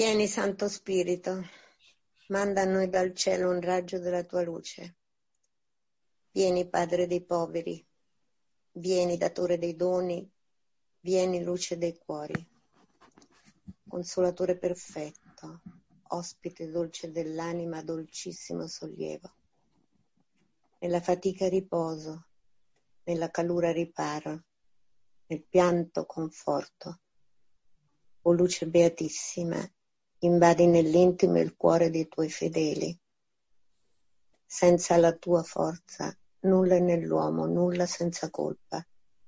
Vieni, Santo Spirito, manda a noi dal cielo un raggio della tua luce. Vieni, Padre dei poveri, vieni, datore dei doni, vieni, luce dei cuori. Consolatore perfetto, ospite dolce dell'anima, dolcissimo sollievo. Nella fatica riposo, nella calura riparo, nel pianto conforto. O luce beatissima, invadi nell'intimo il cuore dei tuoi fedeli. Senza la tua forza, nulla è nell'uomo, nulla senza colpa.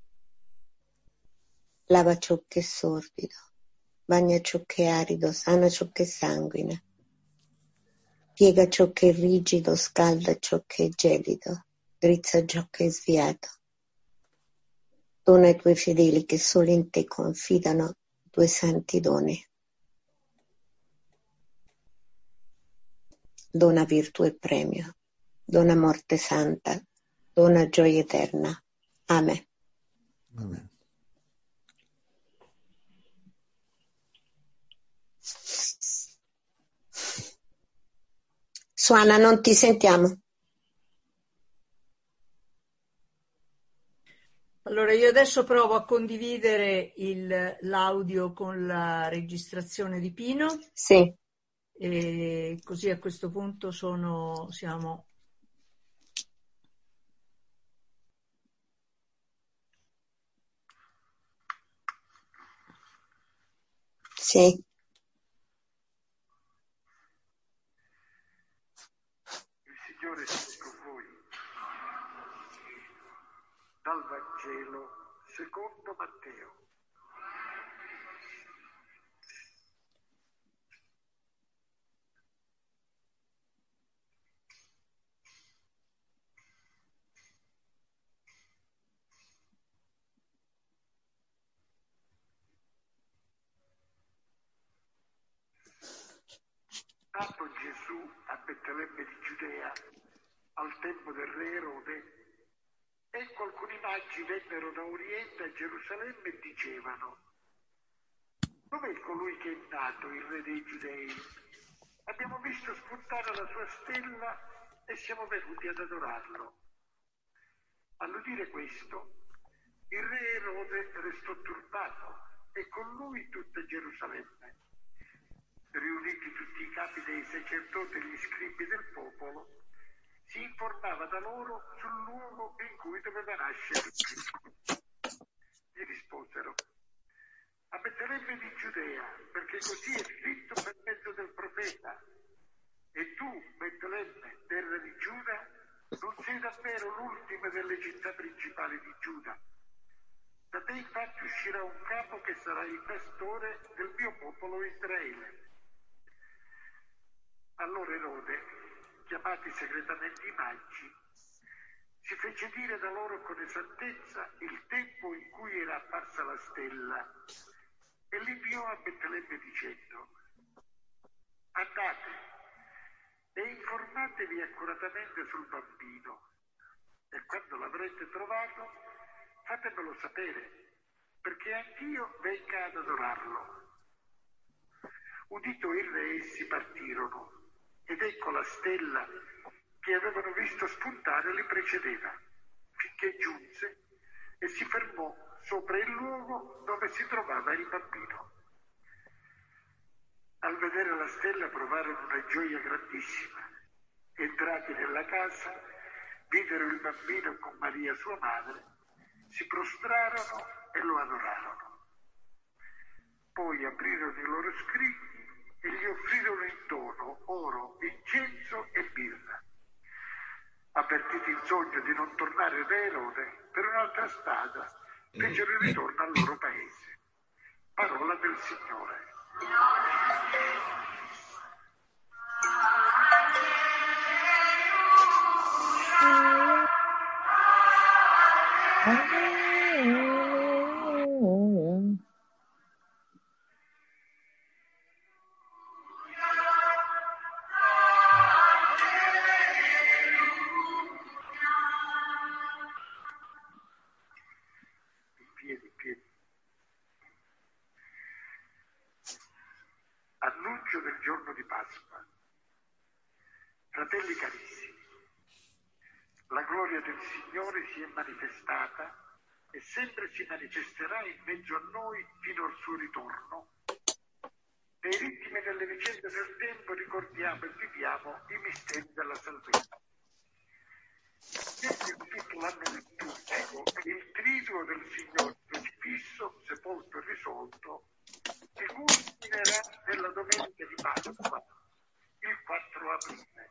Lava ciò che è sordido, bagna ciò che è arido, sana ciò che è sanguina. Piega ciò che è rigido, scalda ciò che è gelido, drizza ciò che è sviato. Dona ai tuoi fedeli che solo in te confidano i tuoi santi doni. Dona virtù e premio, dona morte santa, dona gioia eterna. Amen. Amen. Suana, non ti sentiamo. Allora, io adesso provo a condividere l'audio con la registrazione di Pino. Sì. E così a questo punto siamo... Sì. Il Signore sia con voi. Dal Vangelo secondo Matteo. Nato Gesù a Betlemme di Giudea al tempo del re Erode, ecco alcuni magi vennero da Oriente a Gerusalemme e dicevano: dov'è colui che è nato, il re dei Giudei? Abbiamo visto spuntare la sua stella e siamo venuti ad adorarlo. All'udire questo, il re Erode restò turbato e con lui tutta Gerusalemme. Riuniti tutti i capi dei sacerdoti e gli scribi del popolo, si informava da loro sul luogo in cui doveva nascere Gesù. Gli risposero: a Betlemme di Giudea, perché così è scritto per mezzo del profeta. E tu, Betlemme, terra di Giuda, non sei davvero l'ultima delle città principali di Giuda. Da te infatti uscirà un capo che sarà il pastore del mio popolo Israele. Allora Erode, chiamati segretamente i magi, si fece dire da loro con esattezza il tempo in cui era apparsa la stella e li inviò a Betlemme dicendo: andate e informatevi accuratamente sul bambino e quando l'avrete trovato fatemelo sapere, perché anch'io venga ad adorarlo. Udito il re, essi partirono, ed ecco la stella che avevano visto spuntare li precedeva, finché giunse e si fermò sopra il luogo dove si trovava il bambino. Al vedere la stella provarono una gioia grandissima. Entrati nella casa, videro il bambino con Maria sua madre, si prostrarono e lo adorarono. Poi aprirono i loro scrigni e gli offrirono in dono oro, incenso e mirra. Avvertiti in sogno di non tornare da Erode per un'altra strada, fecero il ritorno al loro paese. Parola del Signore. Annuncio pomeriggio del giorno di Pasqua. Fratelli carissimi, la gloria del Signore si è manifestata e sempre si manifesterà in mezzo a noi fino al suo ritorno. Nei ritmi e nelle vicende del tempo ricordiamo e viviamo i misteri della salvezza. Sempre in tutto l'anno liturgico, il triduo del Signore crocifisso, sepolto e risolto, si culminerà nella domenica di Pasqua, il 4 aprile.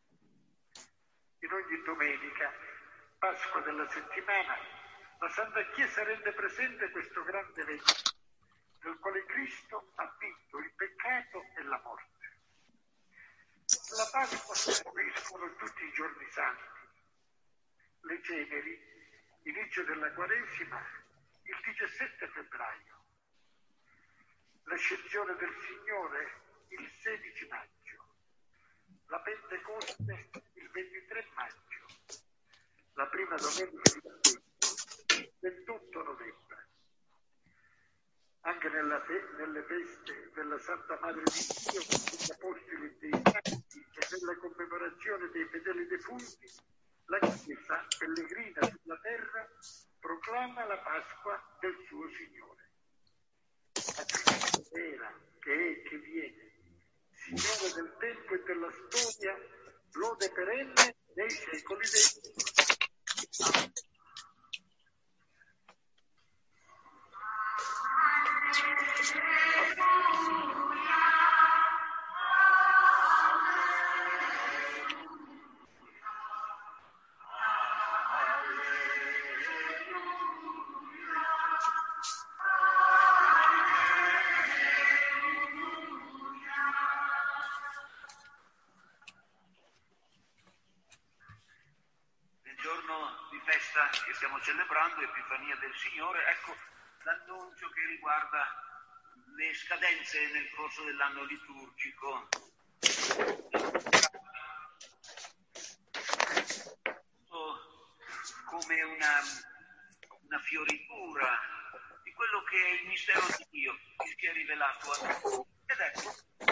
In ogni domenica, Pasqua della settimana, la Santa Chiesa rende presente questo grande evento, nel quale Cristo ha vinto il peccato e la morte. La Pasqua si capiscono tutti i giorni santi. Le ceneri, inizio della Quaresima, il 17 febbraio. L'ascensione del Signore, il 16 maggio. La Pentecoste, il 23 maggio. La prima domenica di Advento, il 28 novembre. Anche nelle feste della Santa Madre di Dio, degli Apostoli e dei Santi e nella commemorazione dei fedeli defunti, la Chiesa, pellegrina sulla terra, proclama la Pasqua del suo Signore. A Cristo era, che è e che viene, Signore del tempo e della storia, lode perenne nei secoli dei secoli. Amen. Che stiamo celebrando, Epifania del Signore, ecco l'annuncio che riguarda le scadenze nel corso dell'anno liturgico. Come una fioritura di quello che è il mistero di Dio che si è rivelato a noi. Ed ecco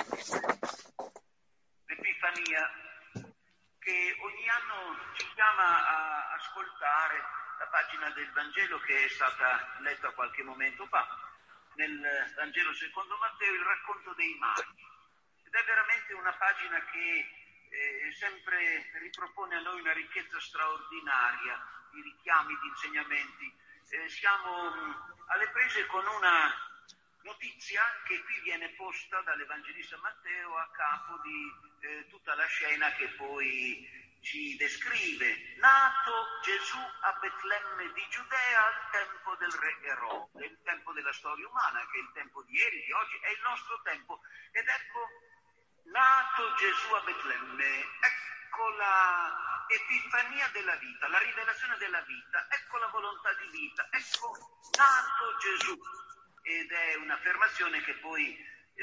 l'Epifania che ogni anno ci chiama a ascoltare la pagina del Vangelo che è stata letta qualche momento fa, nel Vangelo secondo Matteo, il racconto dei magi. Ed è veramente una pagina che sempre ripropone a noi una ricchezza straordinaria di richiami, di insegnamenti. Siamo alle prese con una notizia che qui viene posta dall'Evangelista Matteo a capo di tutta la scena che poi ci descrive. Nato Gesù a Betlemme di Giudea al tempo del re Erode, il tempo della storia umana, che è il tempo di ieri, di oggi, è il nostro tempo. Ed ecco, nato Gesù a Betlemme, ecco la epifania della vita, la rivelazione della vita, ecco la volontà di vita, ecco nato Gesù. Ed è un'affermazione che poi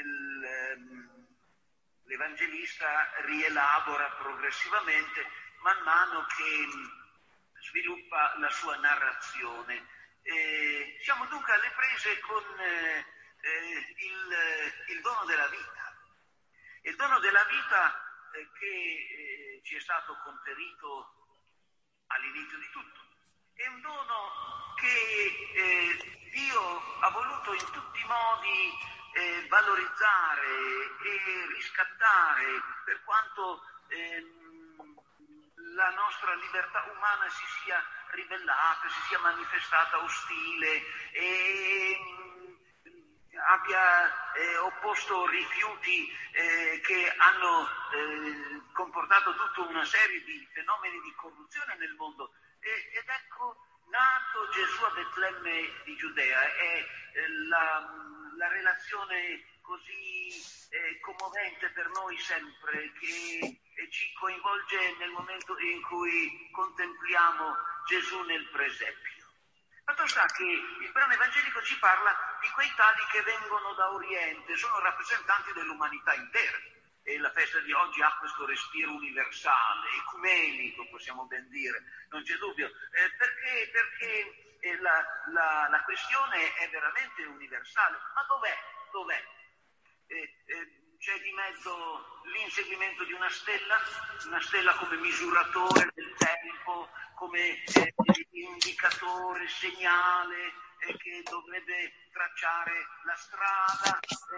l'Evangelista rielabora progressivamente man mano che sviluppa la sua narrazione. Siamo dunque alle prese con il dono della vita. Il dono della vita che ci è stato conferito all'inizio di tutto. È un dono che Dio ha voluto in tutti i modi valorizzare e riscattare, per quanto la nostra libertà umana si sia ribellata, si sia manifestata ostile e abbia opposto rifiuti che hanno comportato tutta una serie di fenomeni di corruzione nel mondo. Ed ecco, nato Gesù a Betlemme di Giudea, è la relazione così commovente per noi sempre, che ci coinvolge nel momento in cui contempliamo Gesù nel presepio. Fatto sta che il brano evangelico ci parla di quei tali che vengono da Oriente, sono rappresentanti dell'umanità intera. E la festa di oggi ha questo respiro universale, ecumenico, possiamo ben dire, non c'è dubbio, perché la questione è veramente universale. Ma dov'è? C'è di mezzo l'inseguimento di una stella come misuratore del tempo, come indicatore, segnale che dovrebbe tracciare la strada.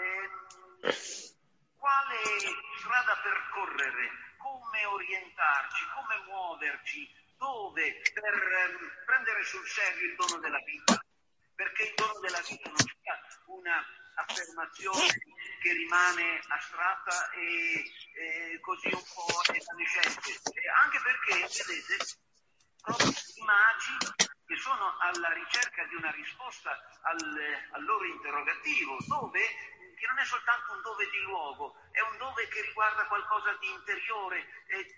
Quale strada percorrere, come orientarci, come muoverci, dove, per prendere sul serio il dono della vita, perché il dono della vita non sia una affermazione che rimane astratta e così un po' evanescente, anche perché, vedete, proprio i magi che sono alla ricerca di una risposta al loro interrogativo, che non è soltanto un dove di luogo, è un dove che riguarda qualcosa di interiore.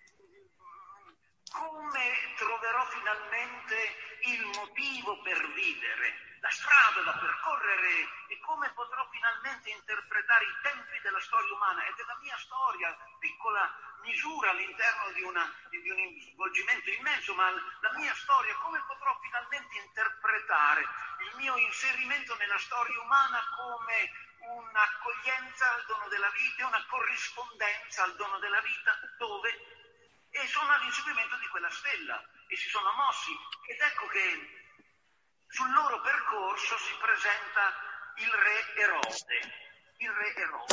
Come troverò finalmente il motivo per vivere, la strada da percorrere, e come potrò finalmente interpretare i tempi della storia umana e della mia storia, piccola misura all'interno di un svolgimento immenso, ma la mia storia, come potrò finalmente interpretare il mio inserimento nella storia umana come un'accoglienza al dono della vita, una corrispondenza al dono della vita, dove? E sono all'inseguimento di quella stella e si sono mossi, ed ecco che sul loro percorso si presenta il re Erode. Il re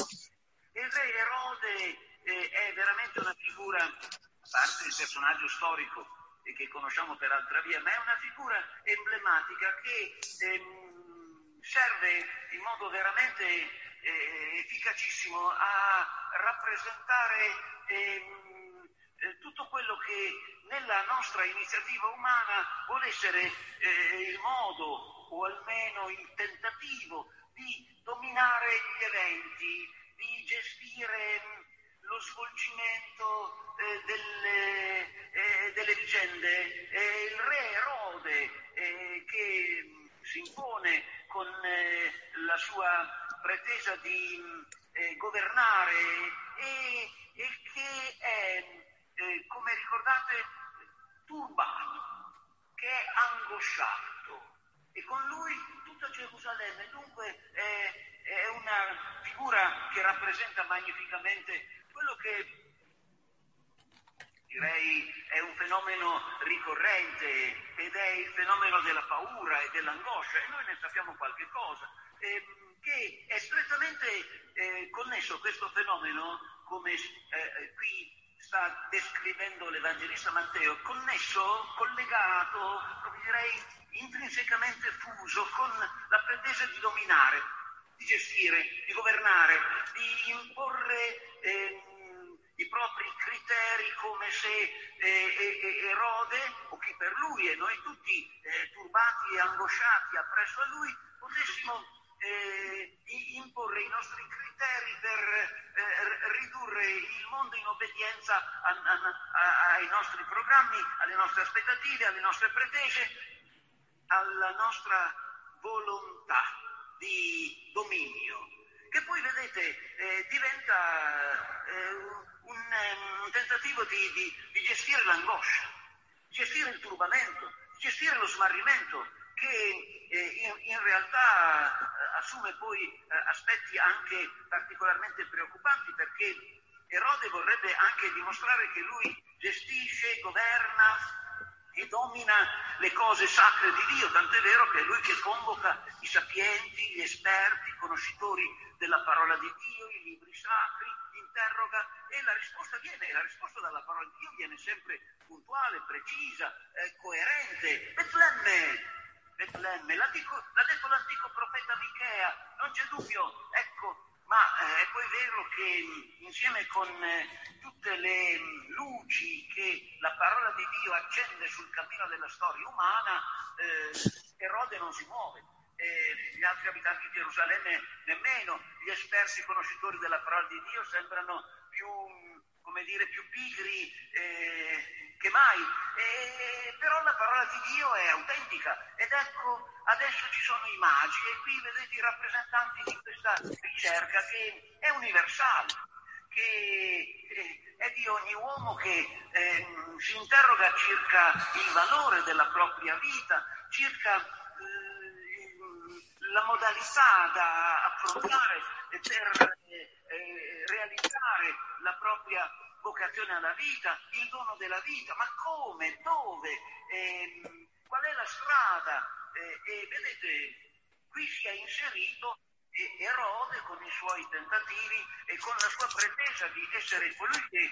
Erode è veramente una figura, a parte il personaggio storico che conosciamo per altra via, ma è una figura emblematica che serve in modo veramente efficacissimo a rappresentare tutto quello che nella nostra iniziativa umana vuole essere il modo, o almeno il tentativo, di dominare gli eventi, di gestire lo svolgimento delle vicende. Il re Erode, che si impone con la sua pretesa di governare e che è, come ricordate, turbato, che è angosciato, e con lui tutta Gerusalemme. Dunque è una figura che rappresenta magnificamente quello che direi è un fenomeno ricorrente, ed è il fenomeno della paura e dell'angoscia, e noi ne sappiamo qualche cosa, che è strettamente connesso a questo fenomeno, come qui sta descrivendo l'Evangelista Matteo, collegato, direi intrinsecamente fuso con la pretesa di dominare, di gestire, di governare, di imporre i propri criteri, come se Erode, o chi per lui e noi tutti turbati e angosciati appresso a lui, potessimo imporre i nostri criteri per ridurre il mondo in obbedienza ai nostri programmi, alle nostre aspettative, alle nostre pretese, alla nostra volontà di dominio, che poi, vedete, diventa un tentativo di gestire l'angoscia, gestire il turbamento, gestire lo smarrimento, che in realtà assume poi aspetti anche particolarmente preoccupanti, perché Erode vorrebbe anche dimostrare che lui gestisce, governa e domina le cose sacre di Dio, tant'è vero che è lui che convoca i sapienti, gli esperti, i conoscitori della parola di Dio, i libri sacri, interroga, e la risposta dalla parola di Dio viene sempre puntuale, precisa, coerente. Betlemme, l'ha detto l'antico profeta Michea, non c'è dubbio, ecco. Ma è poi vero che insieme con tutte le luci che la parola di Dio accende sul cammino della storia umana, Erode non si muove, gli altri abitanti di Gerusalemme nemmeno, gli esperti conoscitori della parola di Dio sembrano più pigri che mai, però la parola di Dio è autentica, ed ecco adesso ci sono i magi, e qui vedete i rappresentanti di questa ricerca che è universale, che è di ogni uomo che si interroga circa il valore della propria vita, circa la modalità da affrontare per realizzare vocazione alla vita, il dono della vita, ma come, dove, qual è la strada? E vedete, qui si è inserito Erode con i suoi tentativi e con la sua pretesa di essere colui che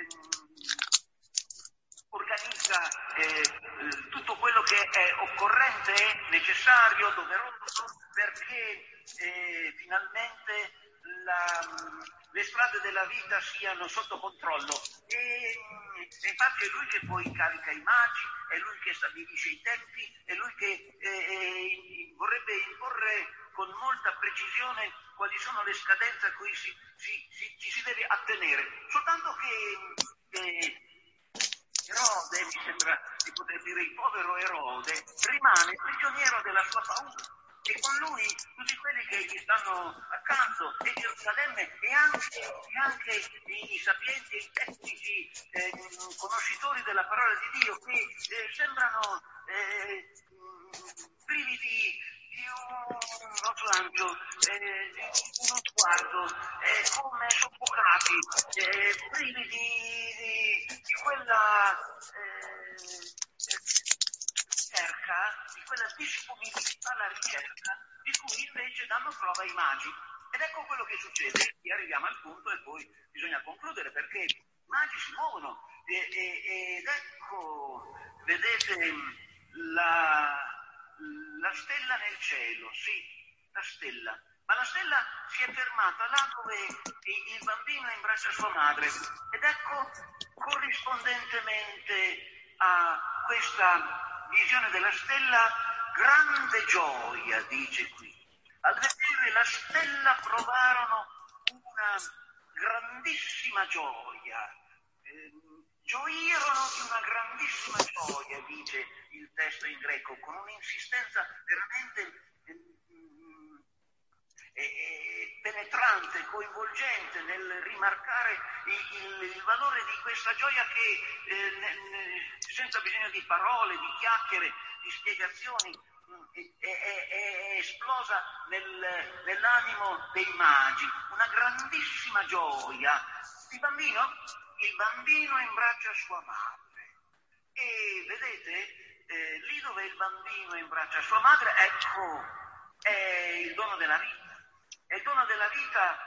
organizza tutto quello che è occorrente, necessario, doveroso, perché finalmente le strade della vita siano sotto controllo. E infatti è lui che poi incarica i magi, è lui che stabilisce i tempi, è lui che vorrebbe imporre con molta precisione quali sono le scadenze a cui ci si deve attenere. Soltanto che Erode, mi sembra di poter dire il povero Erode, rimane prigioniero della sua paura. E con lui tutti quelli che gli stanno accanto, e Gerusalemme, e anche i sapienti e i tecnici conoscitori della parola di Dio, che sembrano privi di uno slancio, di uno sguardo, come soffocati, privi di quella ricerca, di quella disponibilità alla ricerca di cui invece danno prova i magi. Ed ecco quello che succede, e arriviamo al punto e poi bisogna concludere, perché i magi si muovono ed ecco, vedete la stella nel cielo, sì, la stella, ma la stella si è fermata là dove il bambino imbraccia sua madre, ed ecco, corrispondentemente a questa visione della stella, grande gioia, dice qui. Al vedere la stella provarono una grandissima gioia, gioirono di una grandissima gioia, dice il testo in greco, con un'insistenza veramente penetrante, coinvolgente nel rimarcare il valore di questa gioia che senza bisogno di parole, di chiacchiere, di spiegazioni è esplosa nell'animo dei magi, una grandissima gioia. Il bambino imbraccia sua madre e vedete, lì dove il bambino imbraccia sua madre, ecco, è il dono della vita. È il dono della vita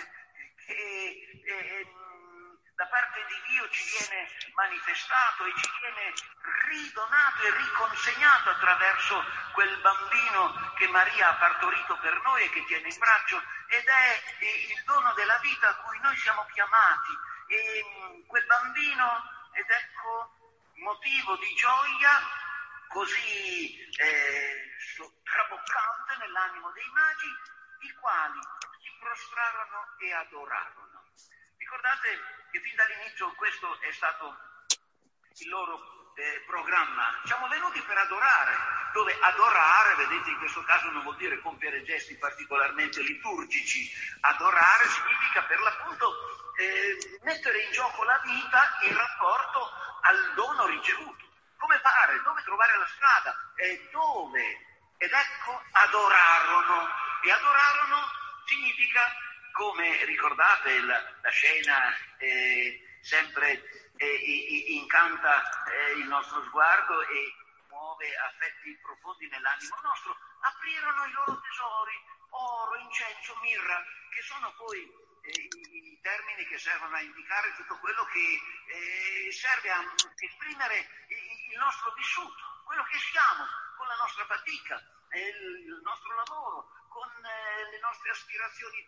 che da parte di Dio ci viene manifestato e ci viene ridonato e riconsegnato attraverso quel bambino che Maria ha partorito per noi e che tiene in braccio, ed è il dono della vita a cui noi siamo chiamati. E quel bambino, ed ecco, motivo di gioia così traboccante nell'animo dei magi, i quali si prostrarono e adorarono. Ricordate che fin dall'inizio questo è stato il loro programma. Siamo venuti per adorare, dove adorare, vedete, in questo caso non vuol dire compiere gesti particolarmente liturgici. Adorare significa per l'appunto mettere in gioco la vita in rapporto al dono ricevuto. Come fare? Dove trovare la strada? Dove? Ed ecco, adorarono. E adorarono significa, come ricordate, la scena sempre incanta il nostro sguardo e muove affetti profondi nell'animo nostro. Aprirono i loro tesori, oro, incenso, mirra, che sono poi i termini che servono a indicare tutto quello che serve a esprimere il nostro vissuto, quello che siamo, con la nostra fatica, il nostro lavoro, con le nostre aspirazioni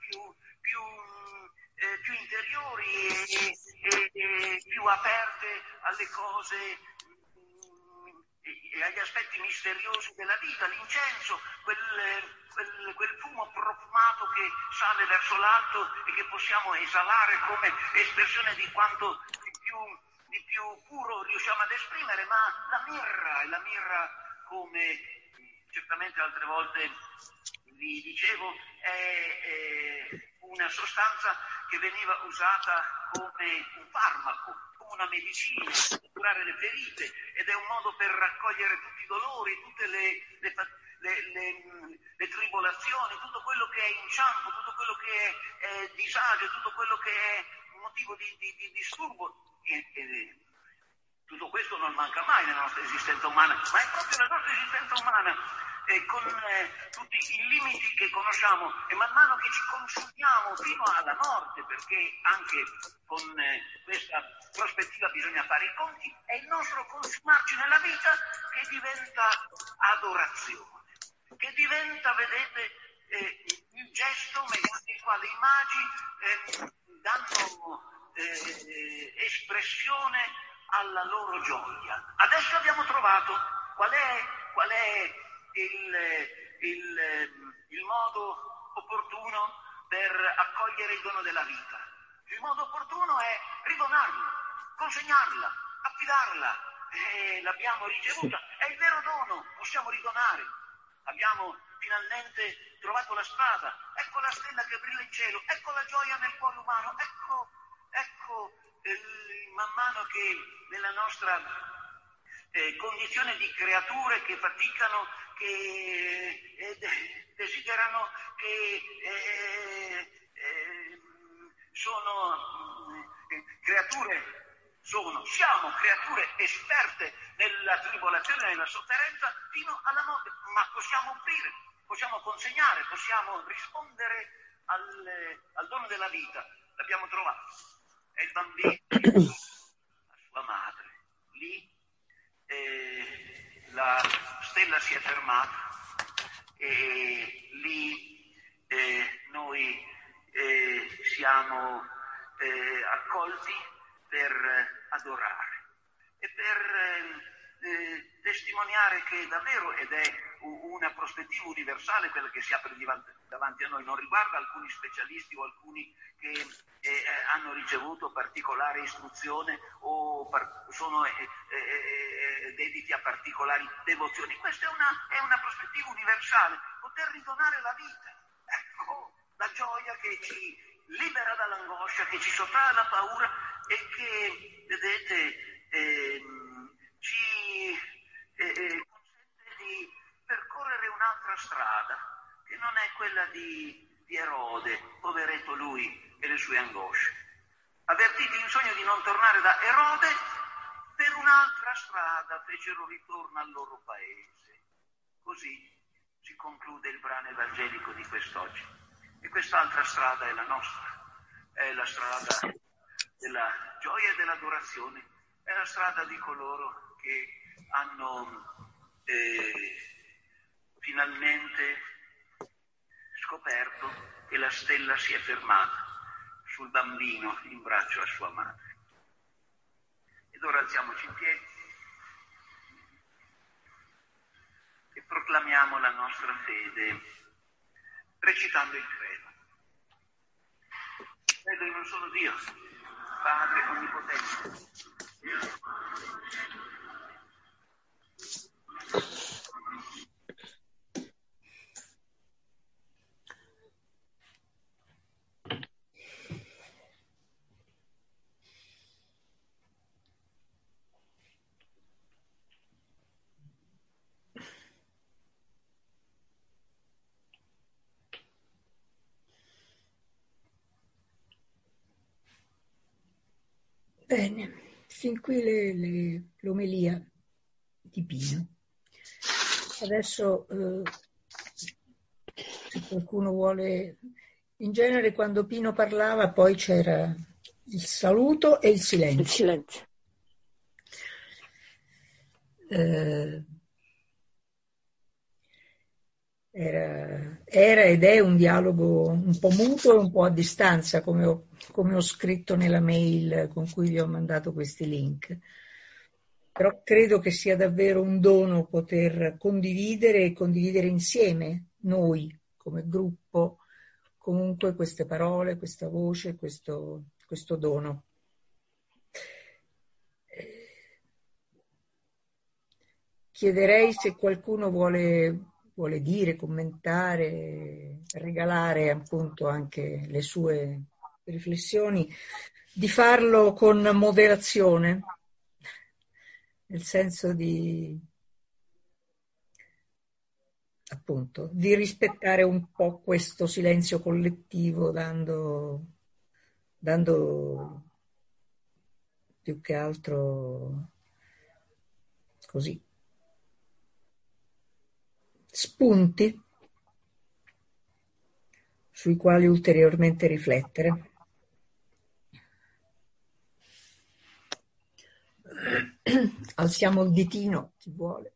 più interiori e più aperte alle cose e agli aspetti misteriosi della vita. L'incenso, quel fumo profumato che sale verso l'alto e che possiamo esalare come espressione di quanto di più puro riusciamo ad esprimere, ma la mirra, come certamente altre volte vi dicevo, è una sostanza che veniva usata come un farmaco, come una medicina per curare le ferite, ed è un modo per raccogliere tutti i dolori, tutte le tribolazioni, tutto quello che è inciampo, tutto quello che è disagio, tutto quello che è motivo di disturbo. Tutto questo non manca mai nella nostra esistenza umana, ma è proprio la nostra esistenza umana, con tutti i limiti che conosciamo, e man mano che ci consumiamo fino alla morte, perché anche con questa prospettiva bisogna fare i conti, è il nostro consumarci nella vita che diventa adorazione, che diventa, vedete, il gesto mediante il quale i magi danno espressione alla loro gioia. Adesso abbiamo trovato qual è il modo opportuno per accogliere il dono della vita. Il modo opportuno è ridonarla, consegnarla, affidarla. L'abbiamo ricevuta, è il vero dono, possiamo ridonare. Abbiamo finalmente trovato la strada, ecco la stella che brilla in cielo, ecco la gioia nel cuore umano, ecco man mano che nella nostra condizione di creature che faticano, che desiderano, che siamo creature esperte nella tribolazione e nella sofferenza fino alla morte, ma possiamo offrire, possiamo consegnare, possiamo rispondere al dono della vita. L'abbiamo trovato. È il bambino a sua madre. Lì la stella si è fermata e lì noi siamo accolti per adorare e per testimoniare che davvero, ed è una prospettiva universale quella che si apre davanti a noi, non riguarda alcuni specialisti o alcuni che hanno ricevuto particolare istruzione o sono dediti a particolari devozioni. Questa è una prospettiva universale, poter ridonare la vita. Ecco la gioia che ci libera dall'angoscia, che ci sottrae alla paura e che, vedete, ci consente di percorrere un'altra strada, che non è quella di Erode, poveretto lui e le sue angosce. Avvertiti in sogno di non tornare da Erode, per un'altra strada fecero ritorno al loro paese. Così si conclude il brano evangelico di quest'oggi. E quest'altra strada è la nostra, è la strada della gioia e dell'adorazione, è la strada di coloro che hanno finalmente scoperto che la stella si è fermata sul bambino in braccio a sua madre. Ed ora alziamoci in piedi e proclamiamo la nostra fede recitando il credo. Credo in un solo Dio, Padre onnipotente. Bene, fin qui l'omelia di Pino. Adesso se qualcuno vuole, in genere quando Pino parlava poi c'era il saluto e il silenzio. Il silenzio. Era ed è un dialogo un po' muto e un po' a distanza, come ho scritto nella mail con cui vi ho mandato questi link. Però credo che sia davvero un dono poter condividere e condividere insieme, noi come gruppo, comunque queste parole, questa voce, questo dono. Chiederei se qualcuno vuole dire, commentare, regalare appunto anche le sue riflessioni, di farlo con moderazione, nel senso di rispettare un po' questo silenzio collettivo, dando dando più che altro così spunti sui quali ulteriormente riflettere. Alziamo il ditino, chi vuole.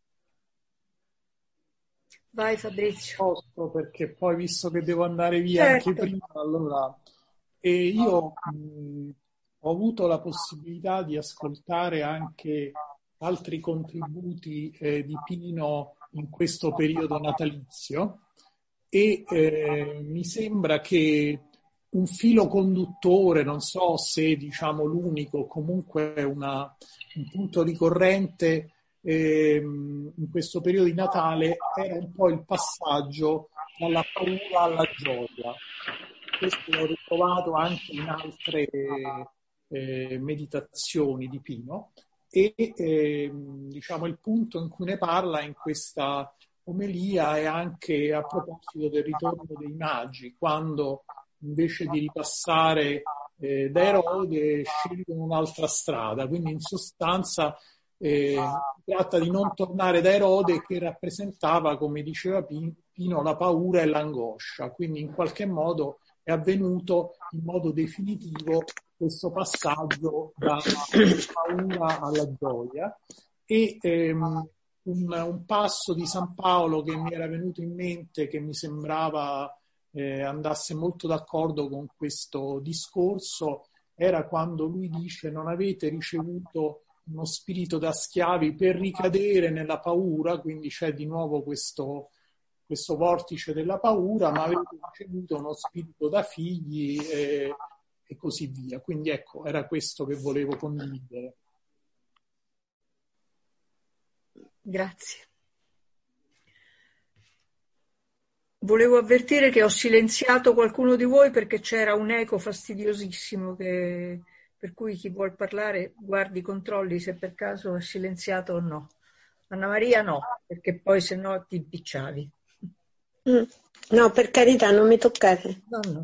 Vai Fabrizio. Posto, perché poi, visto che devo andare via Certo. anche prima, allora io ho avuto la possibilità di ascoltare anche altri contributi di Pino in questo periodo natalizio e mi sembra che un filo conduttore, non so se diciamo l'unico, comunque un punto ricorrente in questo periodo di Natale era un po' il passaggio dalla paura alla gioia. Questo l'ho ritrovato anche in altre meditazioni di Pino e diciamo il punto in cui ne parla in questa omelia è anche a proposito del ritorno dei magi, quando invece di ripassare da Erode scelgono un'altra strada, quindi in sostanza si tratta di non tornare da Erode, che rappresentava, come diceva Pino, la paura e l'angoscia, quindi in qualche modo è avvenuto in modo definitivo questo passaggio dalla paura alla gioia. E un passo di San Paolo che mi era venuto in mente, che mi sembrava andasse molto d'accordo con questo discorso, era quando lui dice: non avete ricevuto uno spirito da schiavi per ricadere nella paura, quindi c'è di nuovo questo vortice della paura, ma avete ricevuto uno spirito da figli e così via. Quindi ecco, era questo che volevo condividere. Grazie. Volevo avvertire che ho silenziato qualcuno di voi perché c'era un eco fastidiosissimo, per cui chi vuol parlare guardi, controlli se per caso è silenziato o no. Anna Maria no, perché poi se no ti impicciavi. No, per carità, non mi toccate. No.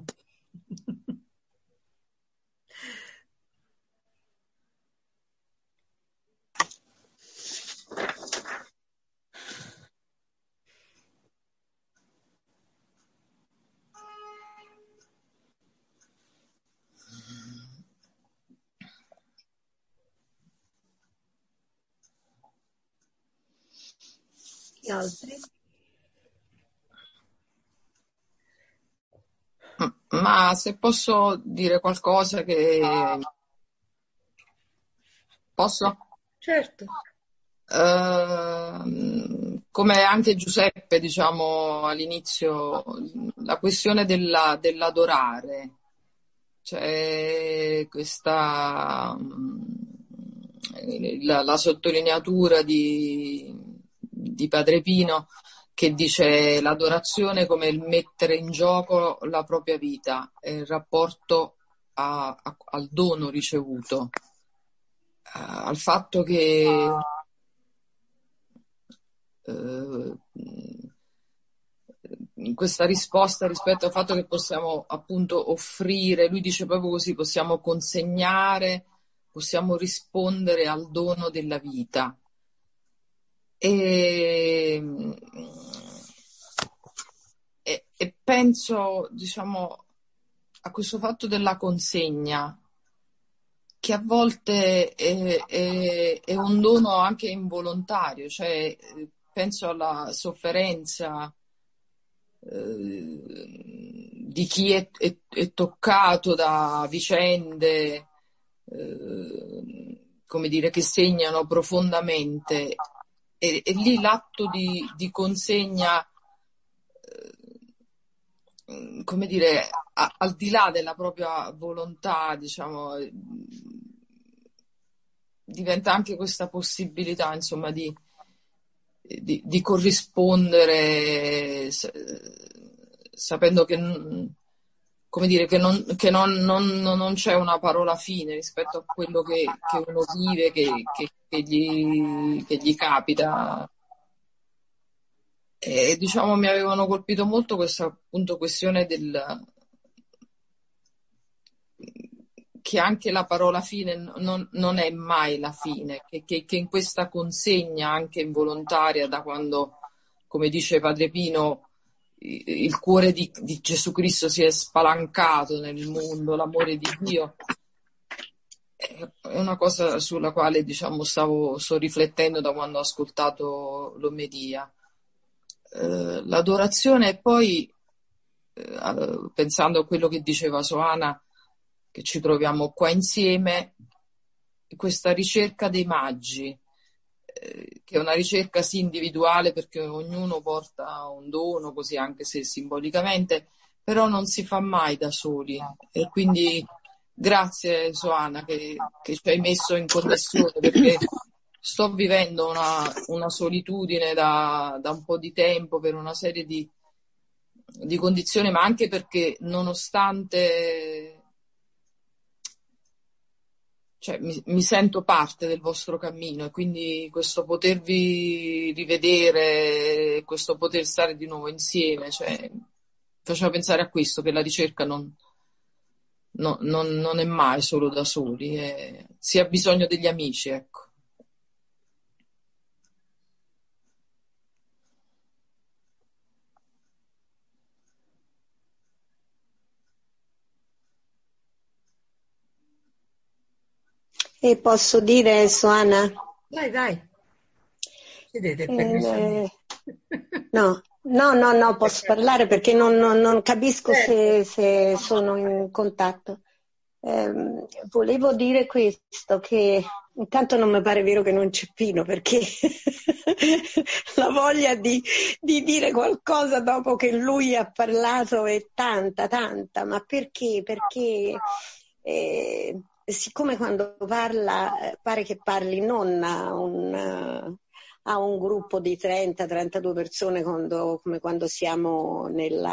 Gli altri? Ma se posso dire qualcosa che... Posso? Certo. Come anche Giuseppe, diciamo, all'inizio, la questione dell'adorare, cioè questa... la sottolineatura di Padre Pino, che dice l'adorazione come il mettere in gioco la propria vita, il rapporto al dono ricevuto, al fatto che in questa risposta rispetto al fatto che possiamo appunto offrire, lui dice proprio così, possiamo consegnare, possiamo rispondere al dono della vita. E penso, diciamo, a questo fatto della consegna, che a volte è un dono anche involontario, cioè penso alla sofferenza di chi è toccato da vicende, come dire, che segnano profondamente. E lì l'atto di consegna, come dire, al di là della propria volontà, diciamo, diventa anche questa possibilità, insomma, di corrispondere, sapendo che, come dire, che non c'è una parola fine rispetto a quello che uno vive, che gli capita. E diciamo mi avevano colpito molto questa appunto questione che anche la parola fine non è mai la fine, che in questa consegna anche involontaria, da quando, come dice Padre Pino, il cuore di Gesù Cristo si è spalancato nel mondo, l'amore di Dio, è una cosa sulla quale, diciamo, sto riflettendo da quando ho ascoltato l'omelia. L'adorazione, e poi pensando a quello che diceva Soana, che ci troviamo qua insieme, questa ricerca dei maggi, che è una ricerca sì individuale, perché ognuno porta un dono, così anche se simbolicamente, però non si fa mai da soli. E quindi grazie Soana che ci hai messo in connessione, perché sto vivendo una solitudine da un po' di tempo per una serie di condizioni, ma anche perché nonostante, cioè, mi sento parte del vostro cammino, e quindi questo potervi rivedere, questo poter stare di nuovo insieme, cioè, faceva pensare a questo, che la ricerca non è mai solo da soli, si ha bisogno degli amici, ecco. E posso dire, Soana? Dai. Vedete, permesso. No, posso parlare perché non capisco se sono in contatto. Volevo dire questo, che intanto non mi pare vero che non c'è Pino, perché la voglia di dire qualcosa dopo che lui ha parlato è tanta, ma perché? Perché siccome quando parla pare che parli non a un gruppo di 30-32 persone come quando siamo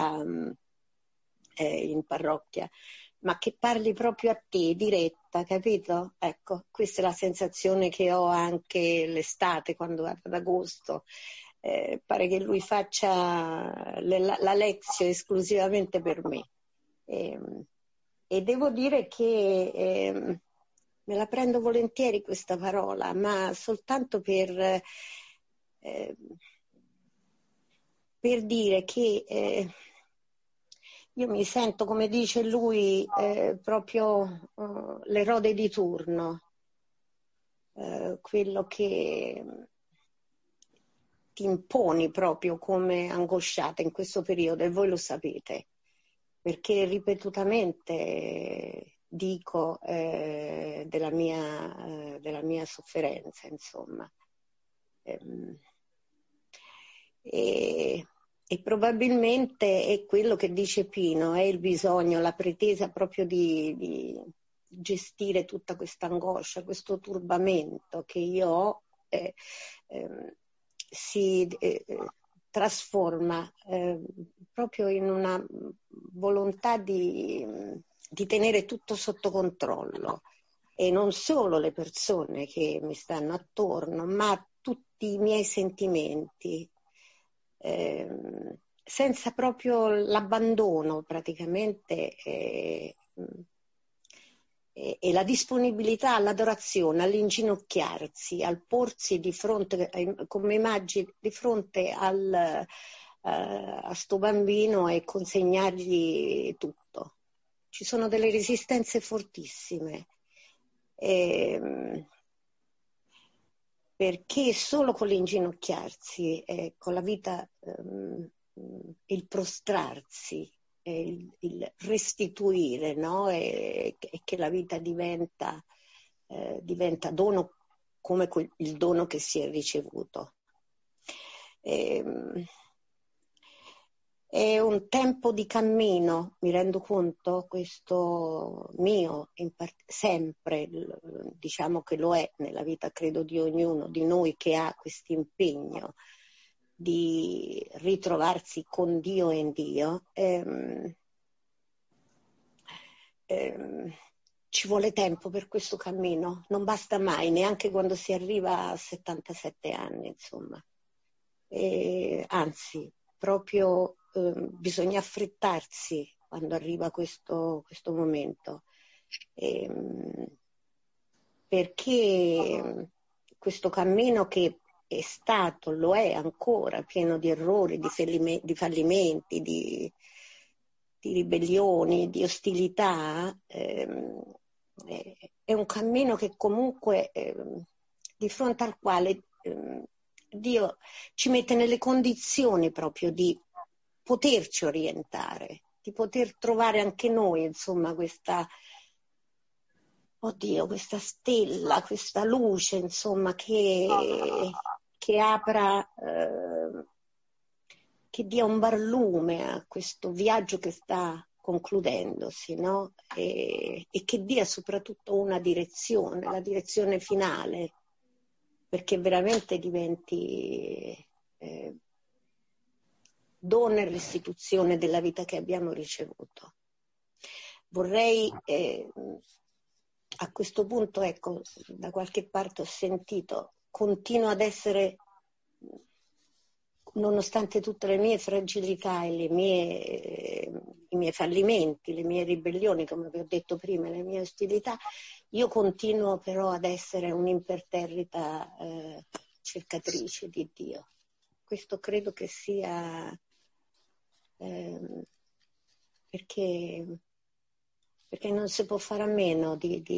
in parrocchia, ma che parli proprio a te, diretta, capito? Ecco, questa è la sensazione che ho anche l'estate, quando ad agosto. Pare che lui faccia la lezione esclusivamente per me. E devo dire che me la prendo volentieri questa parola, ma soltanto per dire che io mi sento, come dice lui, proprio l'erode di turno, quello che ti imponi proprio come angosciata in questo periodo, e voi lo sapete, perché ripetutamente dico della mia sofferenza, insomma. E probabilmente è quello che dice Pino, è il bisogno, la pretesa proprio di gestire tutta questa angoscia, questo turbamento che io ho, si trasforma proprio in una volontà di tenere tutto sotto controllo, e non solo le persone che mi stanno attorno, ma tutti i miei sentimenti, senza proprio l'abbandono praticamente, e la disponibilità all'adorazione, all'inginocchiarsi, al porsi di fronte, come immagini, di fronte a sto bambino e consegnargli tutto. Ci sono delle resistenze fortissime, perché solo con l'inginocchiarsi, con la vita, il prostrarsi, il restituire, no? E che la vita diventa dono, come il dono che si è ricevuto. È un tempo di cammino, mi rendo conto, questo mio, sempre, diciamo che lo è nella vita, credo, di ognuno di noi che ha questo impegno di ritrovarsi con Dio e in Dio. Ci vuole tempo per questo cammino, non basta mai, neanche quando si arriva a 77 anni, insomma. Anzi, proprio bisogna affrettarsi quando arriva questo momento, perché questo cammino che è stato, lo è ancora, pieno di errori, di fallimenti, di ribellioni, di ostilità, è un cammino che comunque, di fronte al quale Dio ci mette nelle condizioni proprio di poterci orientare, di poter trovare anche noi, insomma, questa stella, questa luce, insomma, che apra, che dia un barlume a questo viaggio che sta concludendosi, no? E che dia soprattutto una direzione, la direzione finale, perché veramente diventi dono e restituzione della vita che abbiamo ricevuto. Vorrei, a questo punto, ecco, da qualche parte ho sentito, continuo ad essere, nonostante tutte le mie fragilità e i miei fallimenti, le mie ribellioni, come vi ho detto prima, le mie ostilità, io continuo però ad essere un'imperterrita cercatrice di Dio. Questo credo che sia perché non si può fare a meno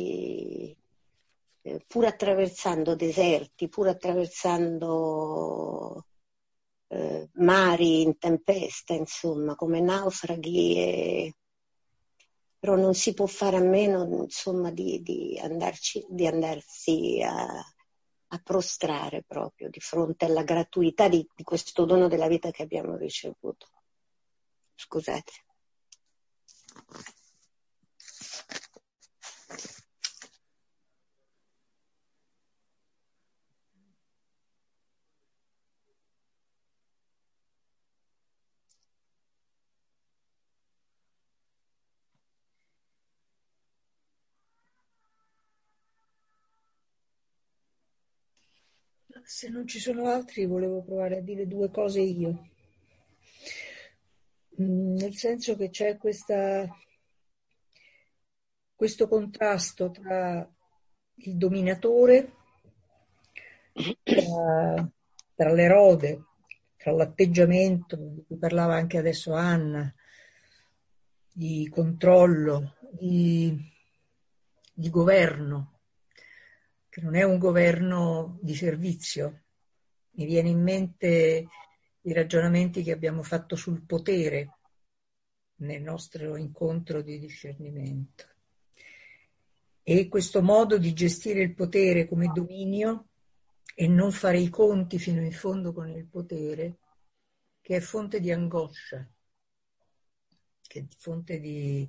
pur attraversando deserti, pur attraversando mari in tempesta, insomma, come naufraghi, però non si può fare a meno, insomma, di andarsi a prostrare proprio di fronte alla gratuità di questo dono della vita che abbiamo ricevuto. Scusate. Se non ci sono altri, volevo provare a dire due cose io. Nel senso che c'è questo contrasto tra il dominatore, tra l'erode, tra l'atteggiamento di cui parlava anche adesso Anna, di controllo, di governo, che non è un governo di servizio. Mi viene in mente i ragionamenti che abbiamo fatto sul potere nel nostro incontro di discernimento. E questo modo di gestire il potere come dominio e non fare i conti fino in fondo con il potere, che è fonte di angoscia, che è fonte di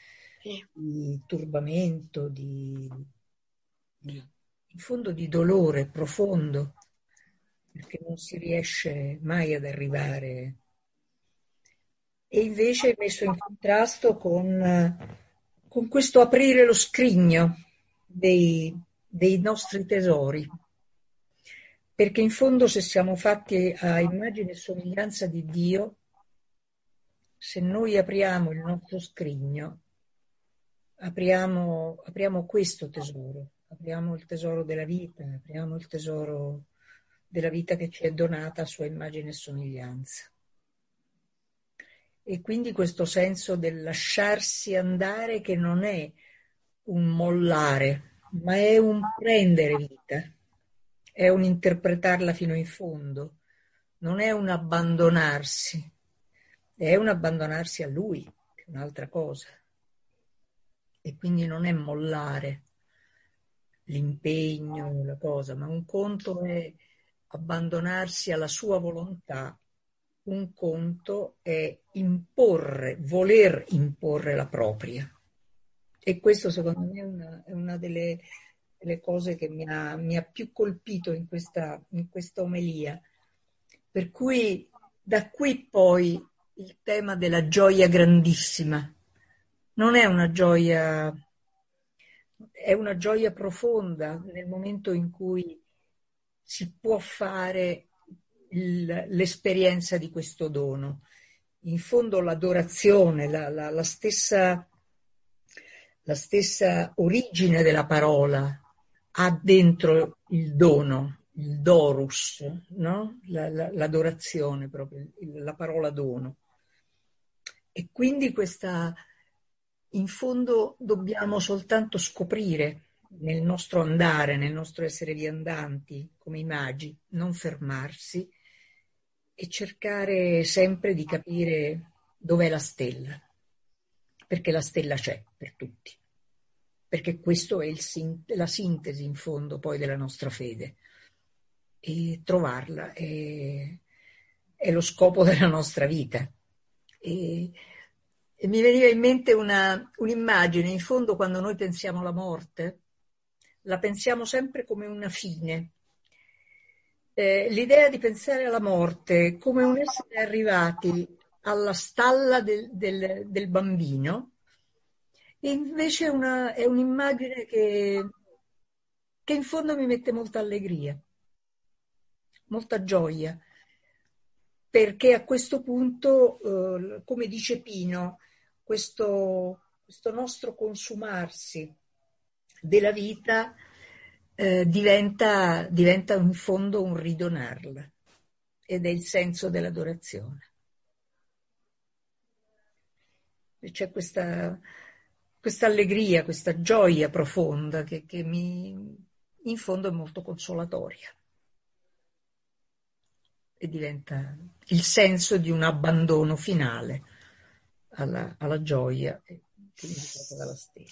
turbamento, in fondo di dolore profondo, perché non si riesce mai ad arrivare. E invece è messo in contrasto con questo aprire lo scrigno dei nostri tesori, perché in fondo, se siamo fatti a immagine e somiglianza di Dio, se noi apriamo il nostro scrigno, apriamo questo tesoro, apriamo il tesoro della vita, apriamo il tesoro della vita che ci è donata a sua immagine e somiglianza. E quindi questo senso del lasciarsi andare, che non è un mollare, ma è un prendere vita, è un interpretarla fino in fondo, non è un abbandonarsi, è un abbandonarsi a Lui, che è un'altra cosa. E quindi non è mollare l'impegno, la cosa, ma un conto è abbandonarsi alla sua volontà, un conto è voler imporre la propria. E questo secondo me è una delle cose che mi ha più colpito in questa omelia. Per cui da qui poi il tema della gioia grandissima. Non è una gioia, è una gioia profonda nel momento in cui si può fare l'esperienza di questo dono. In fondo l'adorazione, la stessa la stessa origine della parola ha dentro il dono, il dorus, no? L'adorazione proprio, la parola dono. E quindi in fondo dobbiamo soltanto scoprire nel nostro andare, nel nostro essere viandanti come i magi, non fermarsi e cercare sempre di capire dov'è la stella, perché la stella c'è per tutti, perché questo è la sintesi in fondo poi della nostra fede, e trovarla è lo scopo della nostra vita. E mi veniva in mente un'immagine, in fondo quando noi pensiamo alla morte, la pensiamo sempre come una fine. L'idea di pensare alla morte come un essere arrivati alla stalla del bambino, e invece è un'immagine che in fondo mi mette molta allegria, molta gioia, perché a questo punto, come dice Pino, questo nostro consumarsi della vita diventa in fondo un ridonarla, ed è il senso dell'adorazione. E c'è questa allegria, questa gioia profonda che in fondo è molto consolatoria e diventa il senso di un abbandono finale alla gioia che è indicata dalla stella.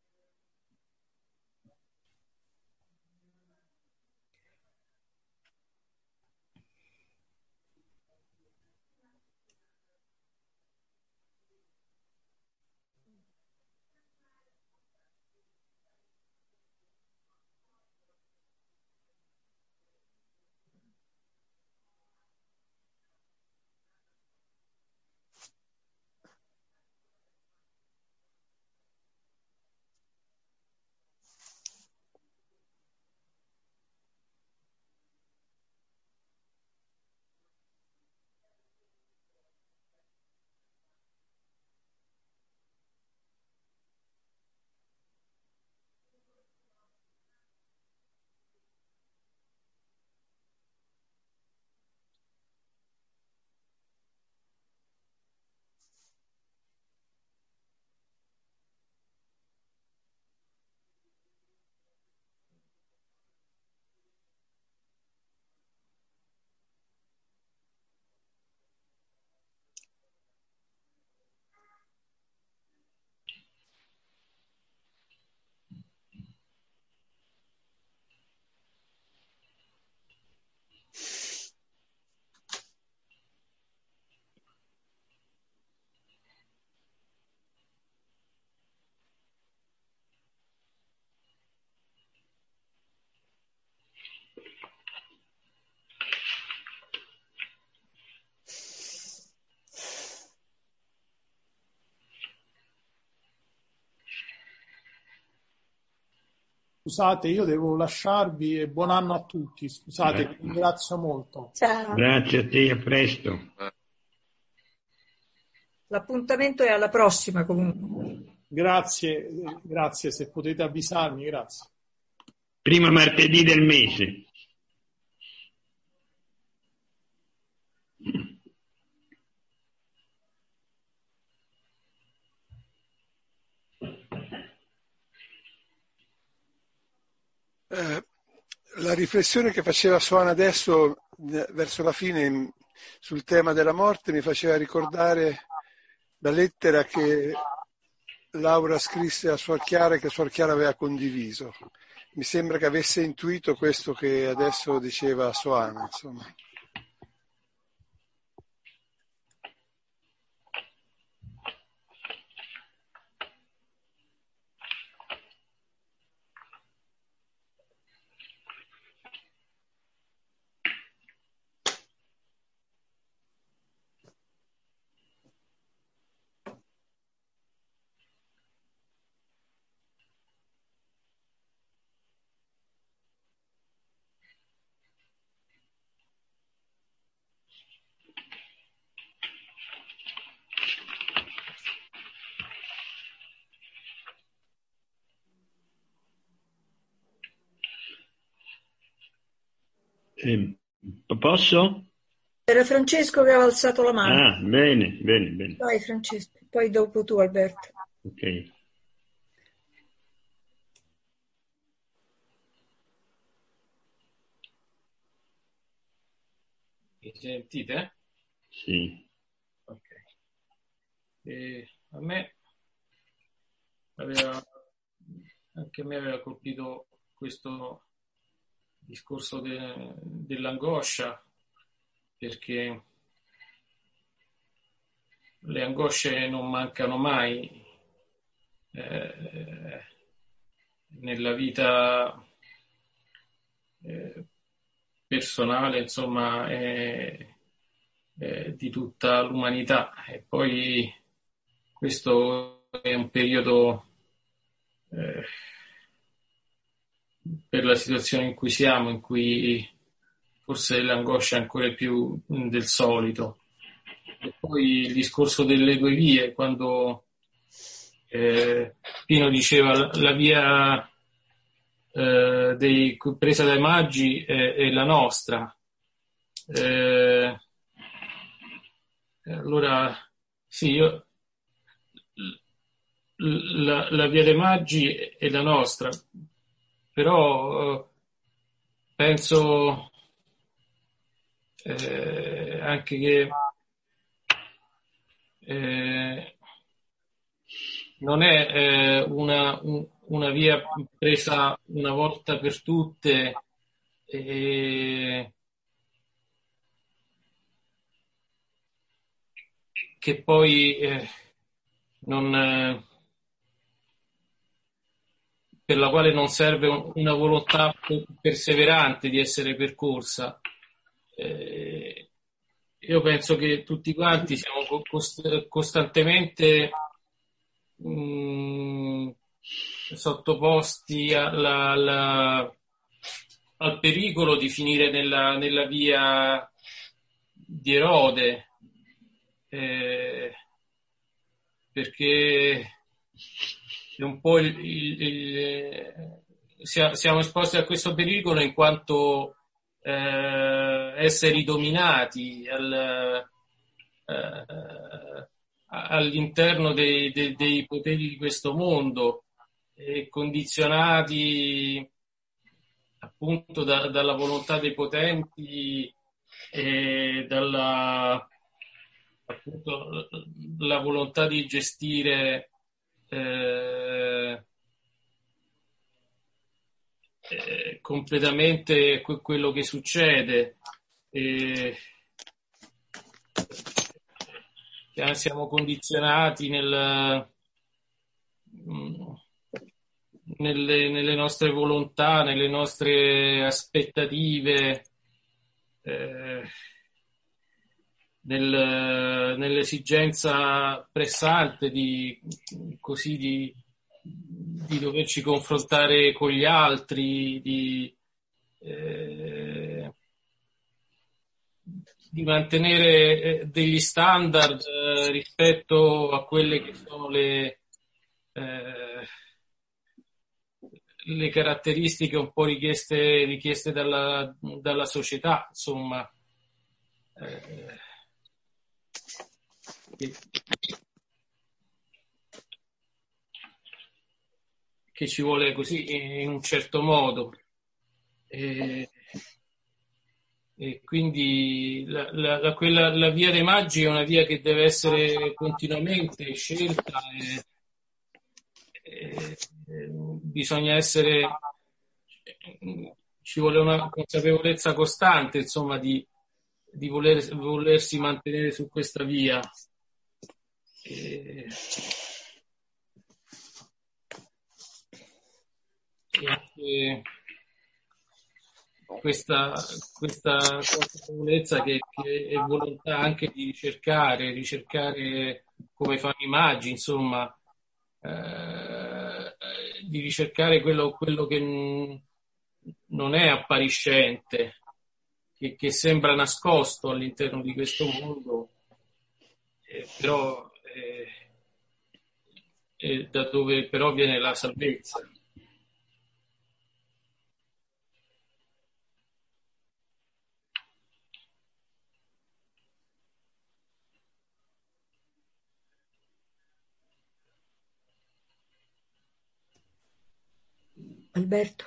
Scusate, io devo lasciarvi e buon anno a tutti. Scusate, vi ringrazio molto. Ciao. Grazie a te, a presto. L'appuntamento è alla prossima comunque. Grazie, grazie, se potete avvisarmi, grazie. Primo martedì del mese. La riflessione che faceva Soana adesso, verso la fine, sul tema della morte, mi faceva ricordare la lettera che Laura scrisse a Suor Chiara e che Suor Chiara aveva condiviso. Mi sembra che avesse intuito questo che adesso diceva Soana, insomma. Posso? Era Francesco che aveva alzato la mano. Ah, bene, bene, bene. Vai Francesco, poi dopo tu Alberto. Ok. Mi sentite? Sì. Ok. A me anche a me aveva colpito questo discorso dell'angoscia, perché le angosce non mancano mai nella vita personale, insomma, di tutta l'umanità. E poi questo è un periodo, per la situazione in cui siamo, in cui forse l'angoscia è ancora più del solito. E poi il discorso delle due vie, quando Pino diceva la via presa dai maggi è la nostra. Allora, sì, la via dei maggi è la nostra, però penso anche che non è una via presa una volta per tutte che poi per la quale non serve una volontà perseverante di essere percorsa. Io penso che tutti quanti siamo costantemente sottoposti al pericolo di finire nella via di Erode, perché è un po' siamo esposti a questo pericolo in quanto esseri dominati all'interno dei poteri di questo mondo e condizionati appunto dalla volontà dei potenti e appunto la volontà di gestire completamente quello che succede. Siamo condizionati nelle nostre volontà, nelle nostre aspettative, nell'esigenza pressante di doverci confrontare con gli altri, di mantenere degli standard rispetto a quelle che sono le caratteristiche un po' richieste dalla società, insomma. Che ci vuole così in un certo modo. E quindi la via dei maggi è una via che deve essere continuamente scelta bisogna ci vuole una consapevolezza costante, insomma, di volersi mantenere su questa via. E anche questa consapevolezza che è volontà anche di ricercare come fanno i maggi, insomma, di ricercare quello che non è appariscente, che sembra nascosto all'interno di questo mondo, però da dove però viene la salvezza. Alberto?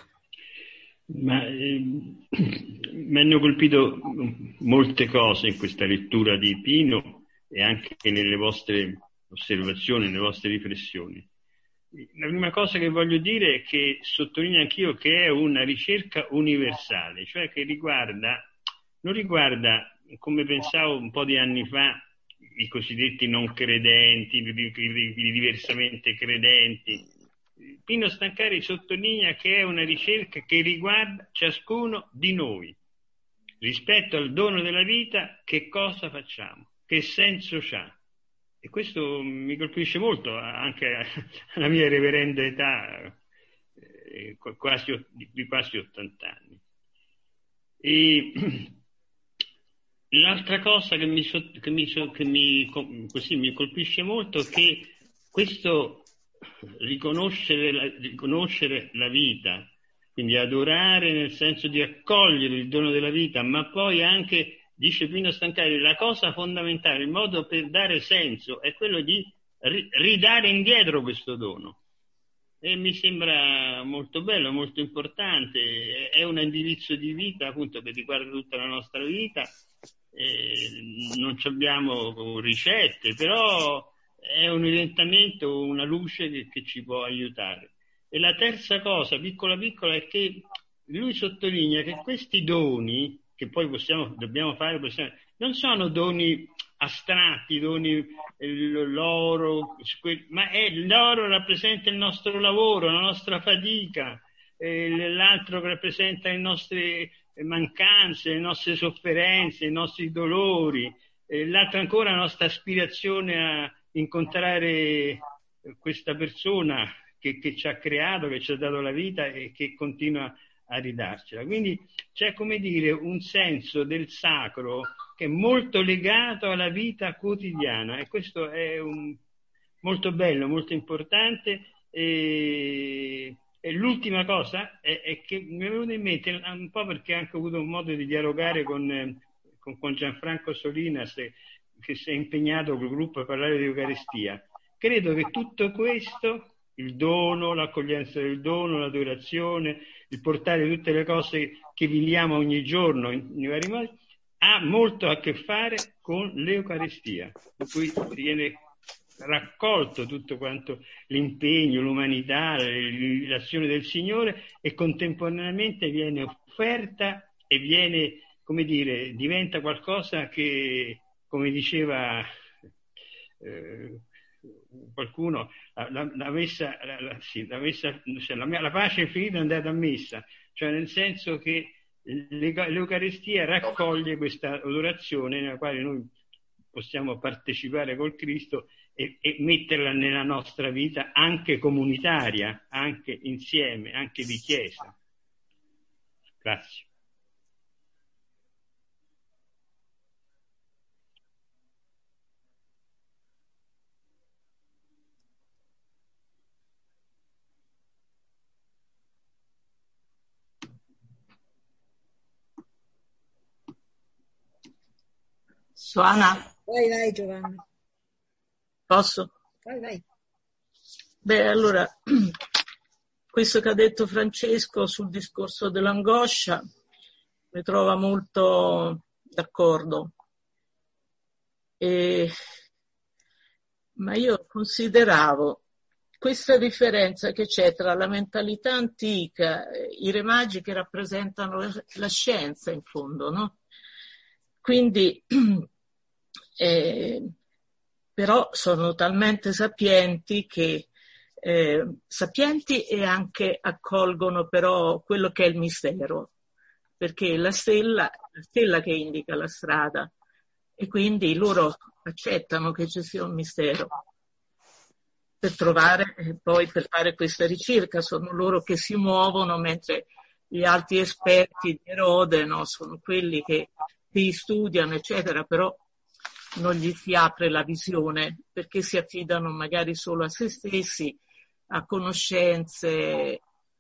Mi hanno colpito molte cose in questa lettura di Pino e anche nelle vostre osservazioni, nelle vostre riflessioni. La prima cosa che voglio dire è che sottolineo anch'io che è una ricerca universale, cioè che non riguarda, come pensavo un po' di anni fa, i cosiddetti non credenti, i diversamente credenti. Pino Stancari sottolinea che è una ricerca che riguarda ciascuno di noi. Rispetto al dono della vita, che cosa facciamo? Che senso c'ha? E questo mi colpisce molto, anche alla mia reverenda età, di quasi 80 anni. E l'altra cosa che mi colpisce molto è che questo riconoscere la vita, quindi adorare nel senso di accogliere il dono della vita, ma poi anche, dice Pino Stancari, la cosa fondamentale, il modo per dare senso è quello di ridare indietro questo dono. E mi sembra molto bello, molto importante, è un indirizzo di vita appunto che riguarda tutta la nostra vita. Non abbiamo ricette, però è un orientamento, una luce che ci può aiutare. E la terza cosa, piccola piccola, è che lui sottolinea che questi doni che poi dobbiamo fare, non sono doni astratti, doni l'oro, ma l'oro rappresenta il nostro lavoro, la nostra fatica, l'altro rappresenta le nostre mancanze, le nostre sofferenze, i nostri dolori, l'altro ancora la nostra aspirazione a incontrare questa persona che ci ha creato, che ci ha dato la vita e che continua a ridarcela. Quindi c'è, come dire, un senso del sacro che è molto legato alla vita quotidiana, e questo è molto bello, molto importante. E l'ultima cosa è che mi è venuto in mente, un po' perché ho anche avuto un modo di dialogare con Gianfranco Solinas, che si è impegnato col gruppo a parlare di Eucaristia. Credo che tutto questo, il dono, l'accoglienza del dono, l'adorazione, il portare tutte le cose che viviamo ogni giorno in vari modi, ha molto a che fare con l'Eucaristia, in cui viene raccolto tutto quanto l'impegno, l'umanità, l'azione del Signore, e contemporaneamente viene offerta e viene, come dire, diventa qualcosa che, come diceva qualcuno, la pace infinita è andata a messa, cioè nel senso che l'Eucaristia raccoglie questa adorazione nella quale noi possiamo partecipare col Cristo e metterla nella nostra vita anche comunitaria, anche insieme, anche di Chiesa. Grazie. Suana? Vai Giovanna. Posso? Vai. Beh, allora, questo che ha detto Francesco sul discorso dell'angoscia mi trova molto d'accordo. Ma io consideravo questa differenza che c'è tra la mentalità antica, i Re Magi che rappresentano la scienza in fondo, no? Quindi però sono talmente sapienti che sapienti e anche accolgono però quello che è il mistero, perché la stella che indica la strada, e quindi loro accettano che ci sia un mistero per trovare e poi per fare questa ricerca. Sono loro che si muovono, mentre gli altri esperti di Erode, no, sono quelli che studiano eccetera, però non gli si apre la visione perché si affidano magari solo a se stessi, a conoscenze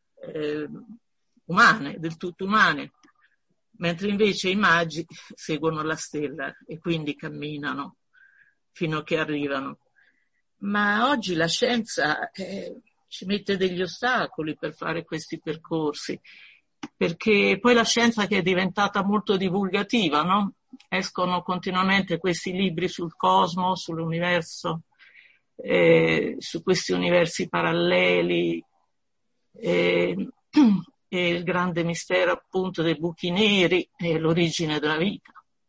umane, del tutto umane, mentre invece i magi seguono la stella e quindi camminano fino a che arrivano. Ma oggi la scienza ci mette degli ostacoli per fare questi percorsi, perché poi la scienza che è diventata molto divulgativa, no? Escono continuamente questi libri sul cosmo, sull'universo, su questi universi paralleli, e il grande mistero appunto dei buchi neri e l'origine della vita.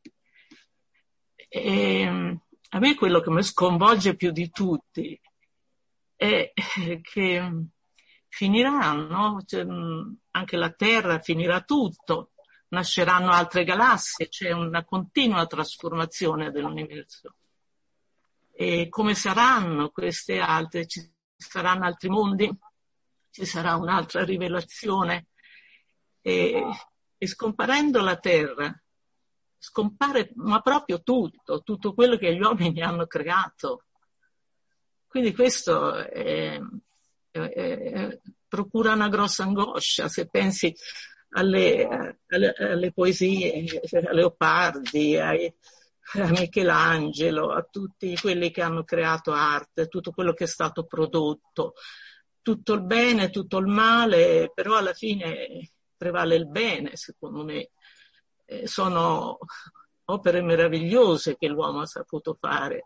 E a me quello che mi sconvolge più di tutti è che finiranno, cioè, anche la Terra finirà tutto, nasceranno altre galassie, c'è una continua trasformazione dell'universo. E come saranno queste altre? Ci saranno altri mondi? Ci sarà un'altra rivelazione? E scomparendo la Terra, scompare ma proprio tutto quello che gli uomini hanno creato. Quindi questo procura una grossa angoscia, se pensi alle poesie, a Leopardi, a Michelangelo, a tutti quelli che hanno creato arte, tutto quello che è stato prodotto, tutto il bene, tutto il male, però alla fine prevale il bene, secondo me. Sono opere meravigliose che l'uomo ha saputo fare.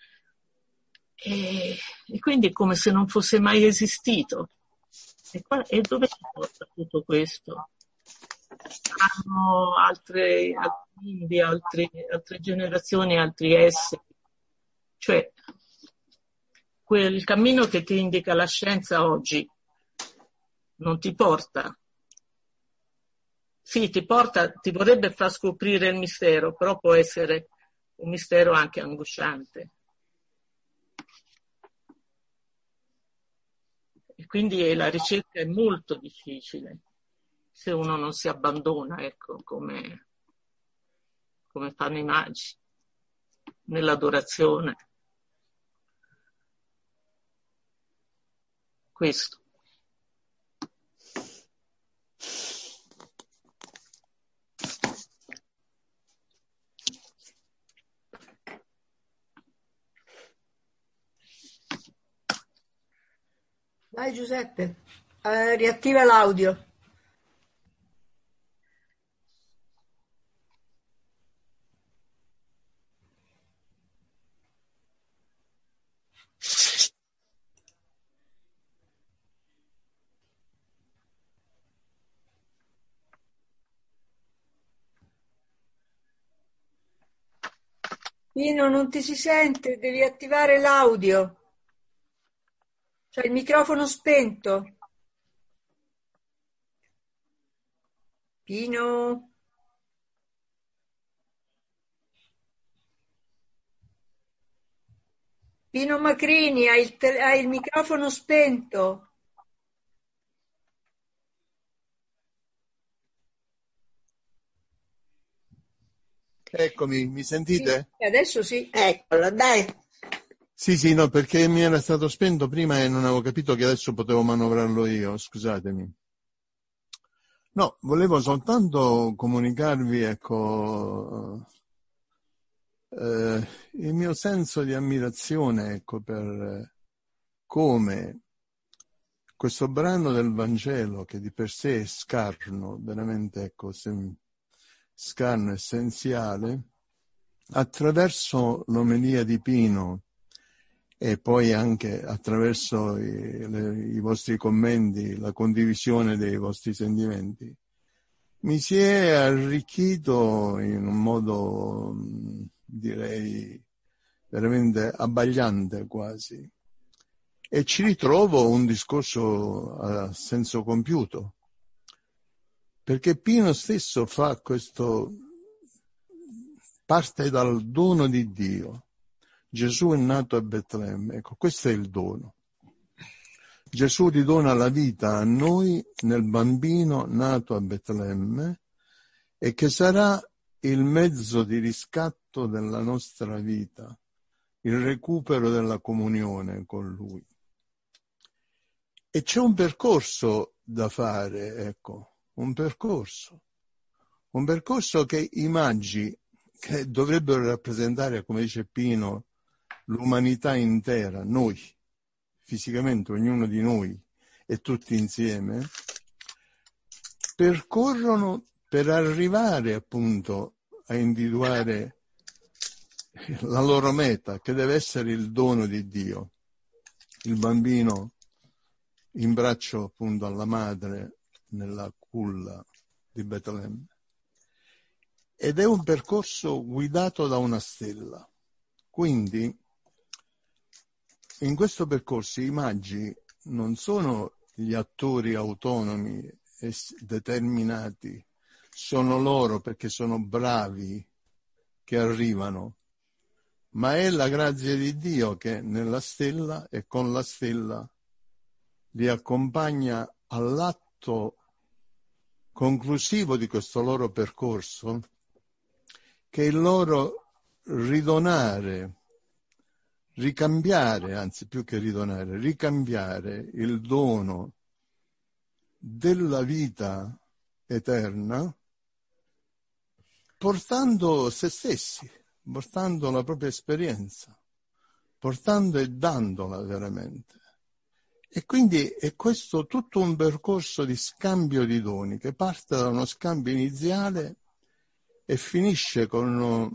E quindi è come se non fosse mai esistito. E dove si porta tutto questo? Hanno altre mondi, altre generazioni, altri esseri. Cioè, quel cammino che ti indica la scienza oggi non ti porta. Sì, ti vorrebbe far scoprire il mistero, però può essere un mistero anche angosciante. E quindi la ricerca è molto difficile se uno non si abbandona, ecco, come fanno i magi, nell'adorazione. Questo. Dai Giuseppe, riattiva l'audio. Pino, non ti si sente, devi attivare l'audio. C'è il microfono spento. Pino? Pino Macrini, hai il microfono spento. Eccomi, mi sentite? Sì, adesso sì. Eccolo, dai. Sì, no, perché mi era stato spento prima e non avevo capito che adesso potevo manovrarlo io, scusatemi. No, volevo soltanto comunicarvi, ecco, il mio senso di ammirazione, ecco, per come questo brano del Vangelo, che di per sé è scarno, veramente, ecco, scarno, essenziale, attraverso l'omelia di Pino e poi anche attraverso i vostri commenti, la condivisione dei vostri sentimenti, mi si è arricchito in un modo, direi, veramente abbagliante quasi. E ci ritrovo un discorso a senso compiuto, perché Pino stesso fa questo, parte dal dono di Dio. Gesù è nato a Betlemme, ecco, questo è il dono. Gesù ridona la vita a noi nel bambino nato a Betlemme e che sarà il mezzo di riscatto della nostra vita, il recupero della comunione con Lui. E c'è un percorso da fare, ecco, un percorso che i magi, che dovrebbero rappresentare, come dice Pino, l'umanità intera, noi, fisicamente ognuno di noi e tutti insieme, percorrono per arrivare appunto a individuare la loro meta, che deve essere il dono di Dio, il bambino in braccio appunto alla madre nella culla di Betlemme. Ed è un percorso guidato da una stella. Quindi in questo percorso i magi non sono gli attori autonomi e determinati, sono loro perché sono bravi che arrivano, ma è la grazia di Dio che nella stella e con la stella li accompagna all'atto conclusivo di questo loro percorso, che è il loro ridonare, ricambiare, anzi più che ridonare, ricambiare il dono della vita eterna, portando se stessi, portando la propria esperienza, portando e dandola veramente. E quindi è questo tutto un percorso di scambio di doni che parte da uno scambio iniziale e finisce con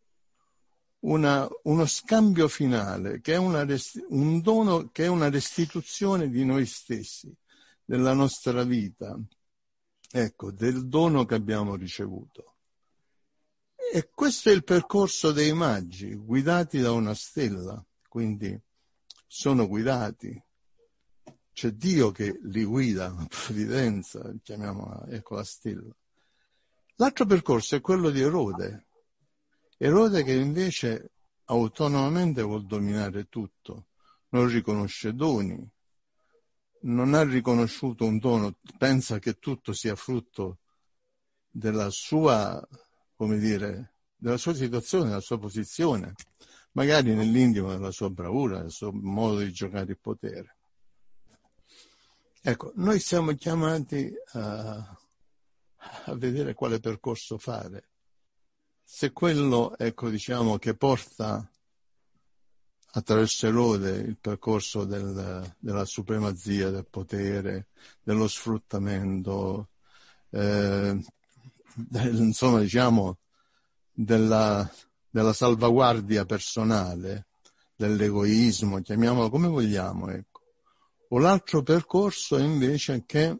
uno scambio finale, che è un dono, che è una restituzione di noi stessi, della nostra vita, ecco, del dono che abbiamo ricevuto. E questo è il percorso dei magi, guidati da una stella, quindi sono guidati. C'è Dio che li guida, la provvidenza, chiamiamola, ecco la stella. L'altro percorso è quello di Erode. Erode che invece autonomamente vuol dominare tutto, non riconosce doni, non ha riconosciuto un dono, pensa che tutto sia frutto della sua, come dire, della sua situazione, della sua posizione, magari nell'intimo della sua bravura, del suo modo di giocare il potere. Ecco, noi siamo chiamati a vedere quale percorso fare. Se quello, ecco, diciamo, che porta attraverso Erode il percorso della supremazia, del potere, dello sfruttamento, insomma, diciamo, della salvaguardia personale, dell'egoismo, chiamiamolo come vogliamo, ecco. O l'altro percorso invece che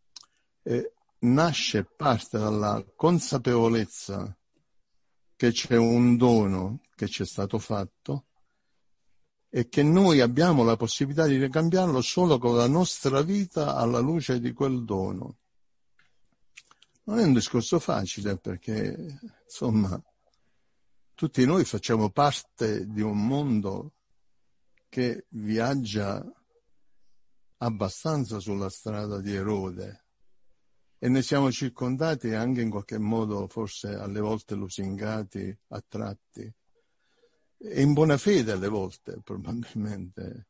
nasce, parte dalla consapevolezza che c'è un dono che ci è stato fatto e che noi abbiamo la possibilità di ricambiarlo solo con la nostra vita alla luce di quel dono. Non è un discorso facile perché, insomma, tutti noi facciamo parte di un mondo che viaggia abbastanza sulla strada di Erode e ne siamo circondati e anche in qualche modo forse alle volte lusingati, attratti e in buona fede alle volte probabilmente.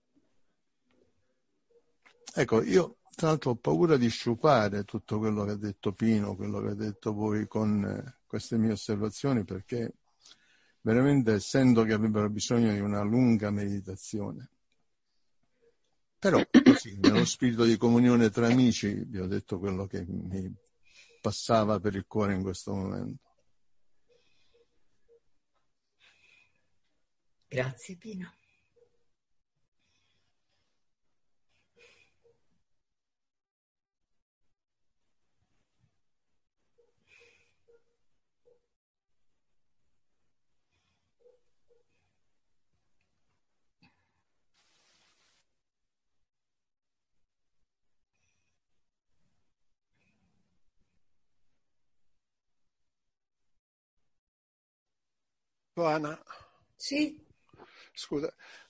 Ecco, io tra l'altro ho paura di sciupare tutto quello che ha detto Pino, quello che ha detto voi con queste mie osservazioni, perché veramente sento che avrebbero bisogno di una lunga meditazione. Però così, nello spirito di comunione tra amici, vi ho detto quello che mi passava per il cuore in questo momento. Grazie Pino. Anna. Sì. Scusa,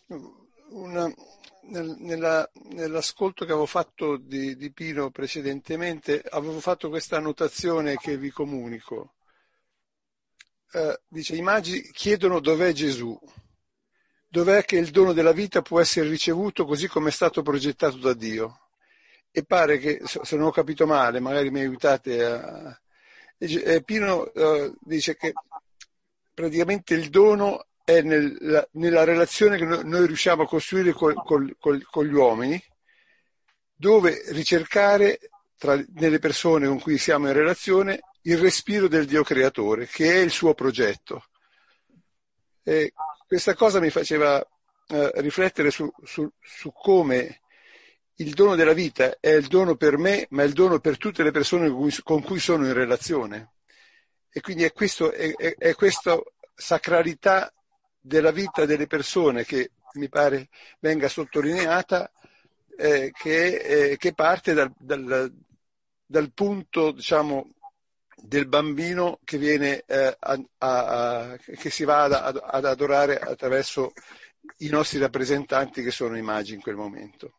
nell'ascolto che avevo fatto di Pino precedentemente, avevo fatto questa annotazione che vi comunico. Dice, i magi chiedono dov'è Gesù, dov'è che il dono della vita può essere ricevuto così come è stato progettato da Dio. E pare che, se non ho capito male, magari mi aiutate a... Pino dice che praticamente il dono è nella relazione che noi riusciamo a costruire con gli uomini, dove ricercare nelle persone con cui siamo in relazione il respiro del Dio creatore, che è il suo progetto. E questa cosa mi faceva riflettere su come il dono della vita è il dono per me, ma è il dono per tutte le persone con cui sono in relazione. E quindi è questa sacralità della vita delle persone che mi pare venga sottolineata, che parte dal punto, diciamo, del bambino che viene che si va ad adorare attraverso i nostri rappresentanti, che sono i magi in quel momento.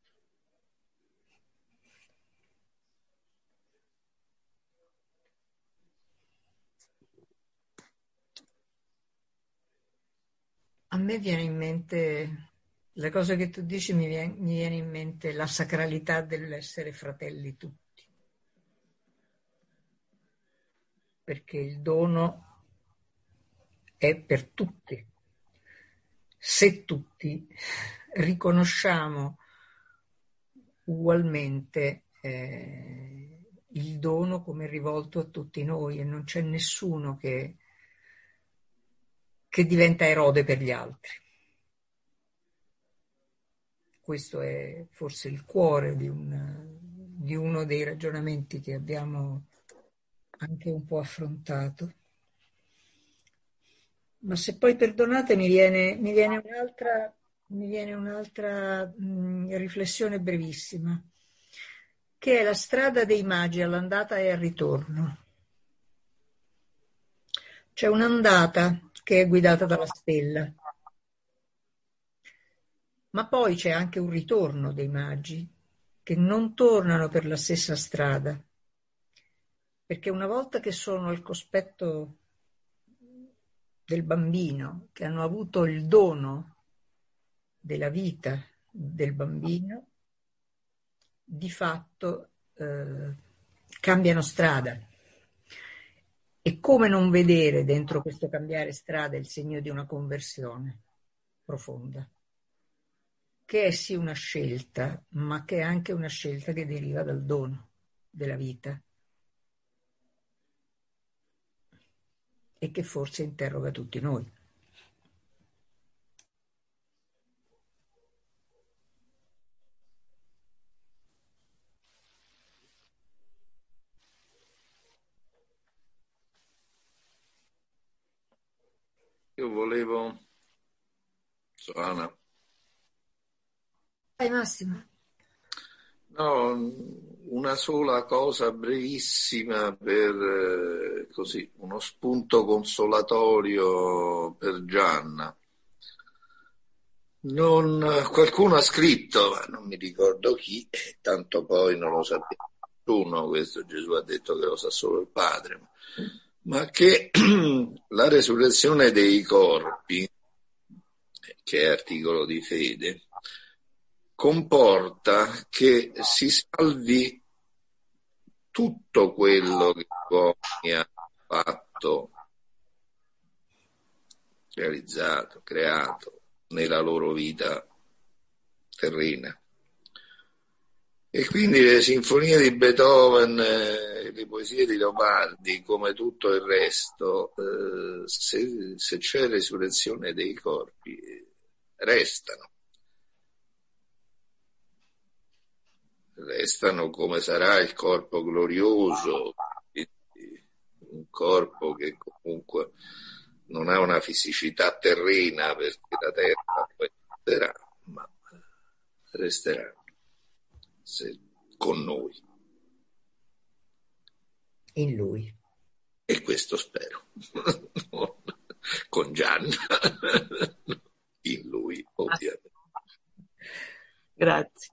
A me viene in mente, la cosa che tu dici mi viene in mente la sacralità dell'essere fratelli tutti, perché il dono è per tutti. Se tutti riconosciamo ugualmente il dono come rivolto a tutti noi, e non c'è nessuno che diventa erode per gli altri. Questo è forse il cuore di uno dei ragionamenti che abbiamo anche un po' affrontato. Ma se poi perdonate mi viene un'altra riflessione brevissima, che è la strada dei magi all'andata e al ritorno. C'è un'andata che è guidata dalla stella, ma poi c'è anche un ritorno dei magi che non tornano per la stessa strada, perché una volta che sono al cospetto del bambino, che hanno avuto il dono della vita del bambino, di fatto cambiano strada. E come non vedere dentro questo cambiare strada il segno di una conversione profonda, che è sì una scelta, ma che è anche una scelta che deriva dal dono della vita e che forse interroga tutti noi. Io volevo, Soana, Vai Massimo. no, una sola cosa brevissima per così, uno spunto consolatorio per Gianna. Qualcuno ha scritto, ma non mi ricordo chi, tanto poi non lo sapeva nessuno, questo Gesù ha detto che lo sa solo il Padre, ma che la resurrezione dei corpi, che è articolo di fede, comporta che si salvi tutto quello che gli uomini hanno fatto, realizzato, creato nella loro vita terrena. E quindi le sinfonie di Beethoven, le poesie di Leopardi, come tutto il resto, se c'è resurrezione dei corpi, restano come sarà il corpo glorioso, un corpo che comunque non ha una fisicità terrena, perché la terra poi resterà, ma resterà con noi. In lui. E questo spero. Con Gianna. In lui, ovviamente. Grazie.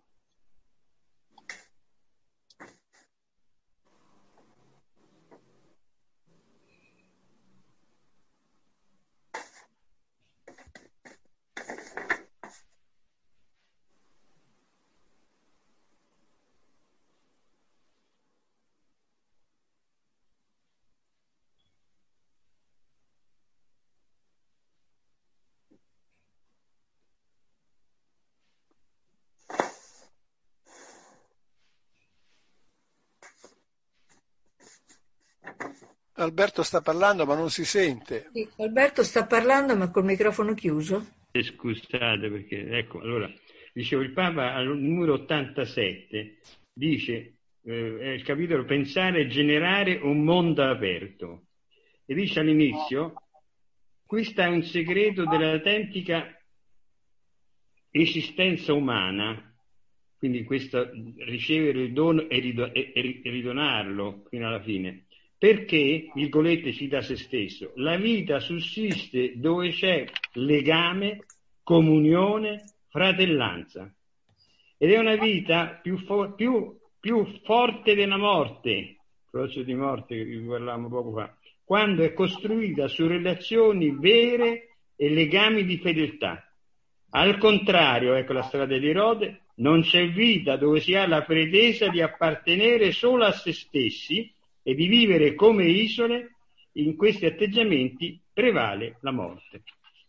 Alberto sta parlando ma non si sente. Sì, Alberto sta parlando ma col microfono chiuso. Scusate perché, ecco, allora, dicevo, il Papa al numero 87 dice, è il capitolo Pensare e generare un mondo aperto, e dice all'inizio: questo è un segreto dell'autentica esistenza umana, quindi questo ricevere il dono e ridonarlo fino alla fine, perché, virgolette, cita se stesso, la vita sussiste dove c'è legame, comunione, fratellanza, ed è una vita più forte della morte, il processo di morte che vi parlavamo poco fa, quando è costruita su relazioni vere e legami di fedeltà. Al contrario, ecco la strada di Rode, non c'è vita dove si ha la pretesa di appartenere solo a se stessi e di vivere come isole. In questi atteggiamenti prevale la morte.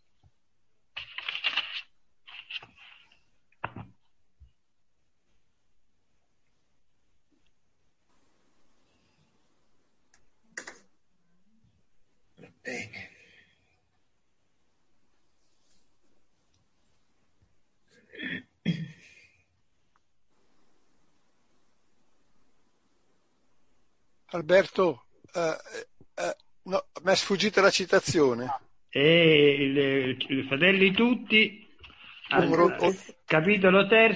Bene. Alberto, no, mi è sfuggita la citazione. Fratelli tutti, capitolo 3,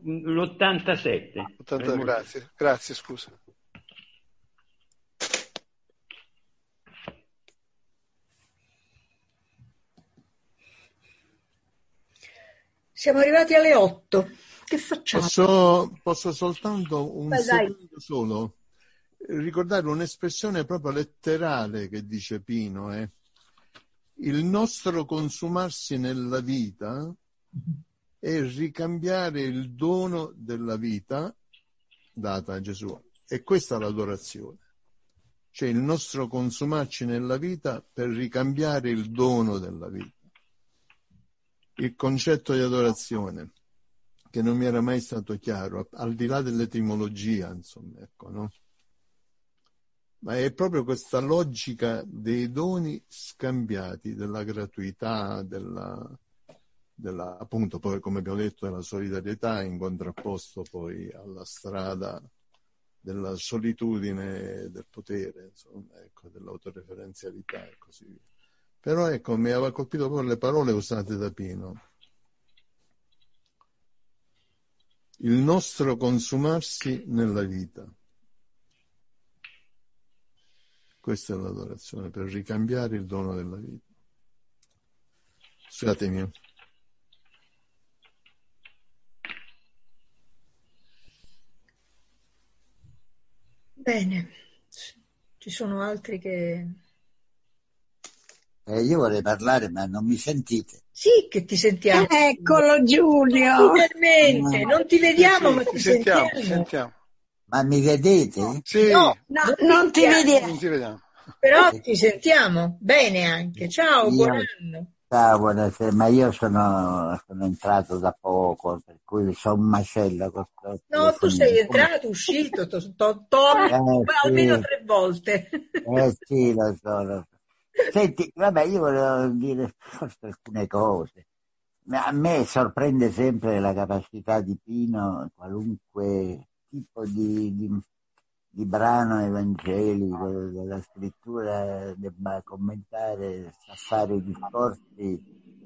l'87. Grazie, scusa. Siamo arrivati alle 8. Che facciamo? Posso soltanto un secondo solo ricordare un'espressione proprio letterale che dice Pino, il nostro consumarsi nella vita è ricambiare il dono della vita data a Gesù, e questa è l'adorazione, cioè il nostro consumarci nella vita per ricambiare il dono della vita. Il concetto di adorazione, che non mi era mai stato chiaro, al di là dell'etimologia, insomma, ecco, no? Ma è proprio questa logica dei doni scambiati, della gratuità, appunto, poi, come abbiamo detto, della solidarietà, in contrapposto poi alla strada della solitudine, del potere, insomma, ecco, dell'autoreferenzialità e così via. Però ecco, mi aveva colpito proprio le parole usate da Pino. Il nostro consumarsi nella vita. Questa è l'adorazione, per ricambiare il dono della vita. Scusatemi. Bene, ci sono altri che... Io vorrei parlare, ma non mi sentite. Sì, che ti sentiamo. Eccolo Giulio. Finalmente, non ti vediamo, ma ti sentiamo. Ma mi vedete? Sì. No, non ti vediamo. Non ti vediamo. Però ti sentiamo bene anche. Ciao, buon anno. Ciao, buonasera, ma io sono entrato da poco, per cui sono un macello. No, tu sei entrato, uscito, almeno 3 volte. Sì, lo so. Senti, vabbè, io volevo dire forse alcune cose. A me sorprende sempre la capacità di Pino, qualunque tipo di brano evangelico della scrittura debba commentare, a fare discorsi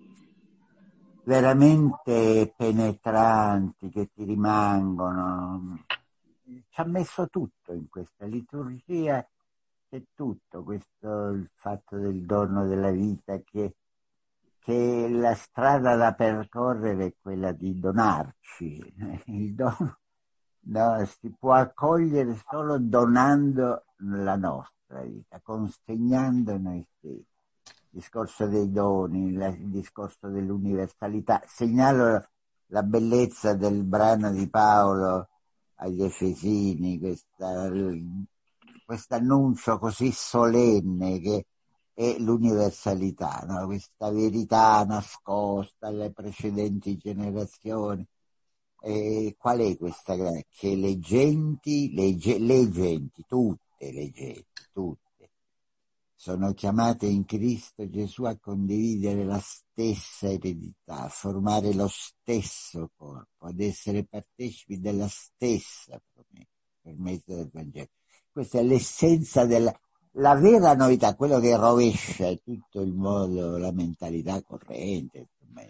veramente penetranti che ti rimangono. Ci ha messo tutto in questa liturgia, c'è tutto, questo, il fatto del dono della vita, che la strada da percorrere è quella di donarci. Il dono si può accogliere solo donando la nostra vita, consegnando noi stessi. Il discorso dei doni, il discorso dell'universalità. Segnalo la bellezza del brano di Paolo agli Efesini, questo annuncio così solenne che è l'universalità, no? Questa verità nascosta alle precedenti generazioni. Qual è questa? Che le genti, tutte le genti, tutte, sono chiamate in Cristo Gesù a condividere la stessa eredità, a formare lo stesso corpo, ad essere partecipi della stessa promessa per mezzo del Vangelo. Questa è l'essenza la vera novità, quello che rovescia tutto il modo, la mentalità corrente,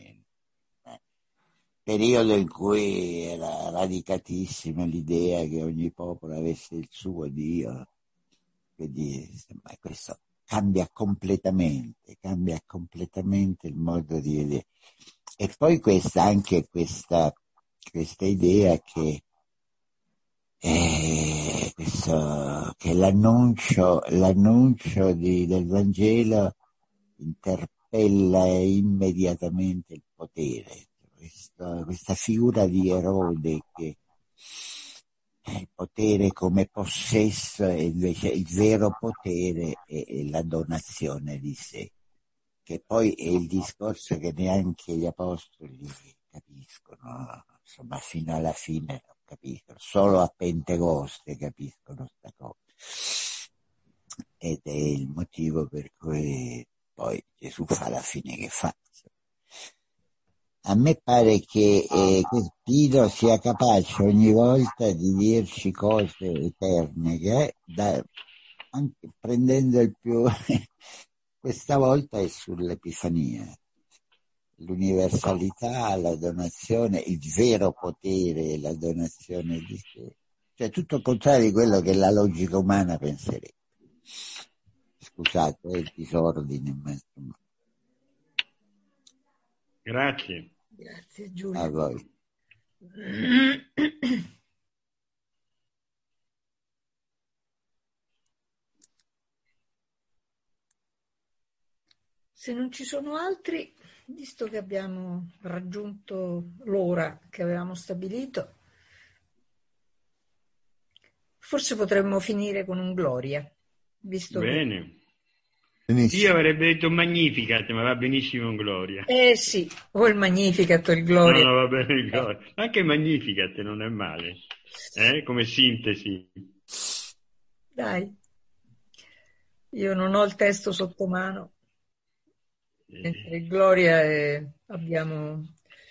periodo in cui era radicatissima l'idea che ogni popolo avesse il suo Dio. Quindi questo cambia completamente il modo di vedere. E poi questa idea che l'annuncio del Vangelo interpella immediatamente il potere. Questa figura di Erode che il potere come possesso e invece il vero potere è la donazione di sé, che poi è il discorso che neanche gli apostoli capiscono, insomma fino alla fine non capiscono, solo a Pentecoste capiscono sta cosa. Ed è il motivo per cui poi Gesù fa la fine che fa. A me pare che Pino sia capace ogni volta di dirci cose eterne, anche prendendo il più, questa volta è sull'Epifania, l'universalità, la donazione, il vero potere, la donazione di sé, cioè tutto il contrario di quello che la logica umana penserebbe. Scusate, il disordine, ma insomma. Grazie. Grazie Giulio. A voi. Se non ci sono altri, visto che abbiamo raggiunto l'ora che avevamo stabilito, forse potremmo finire con un Gloria, visto Bene. Benissimo. Io avrebbe detto Magnificat, ma va benissimo in Gloria. Sì, o il Magnificat o il Gloria. No, va bene il Gloria. Anche Magnificat non è male, come sintesi. Dai, io non ho il testo sotto mano, mentre il Gloria abbiamo...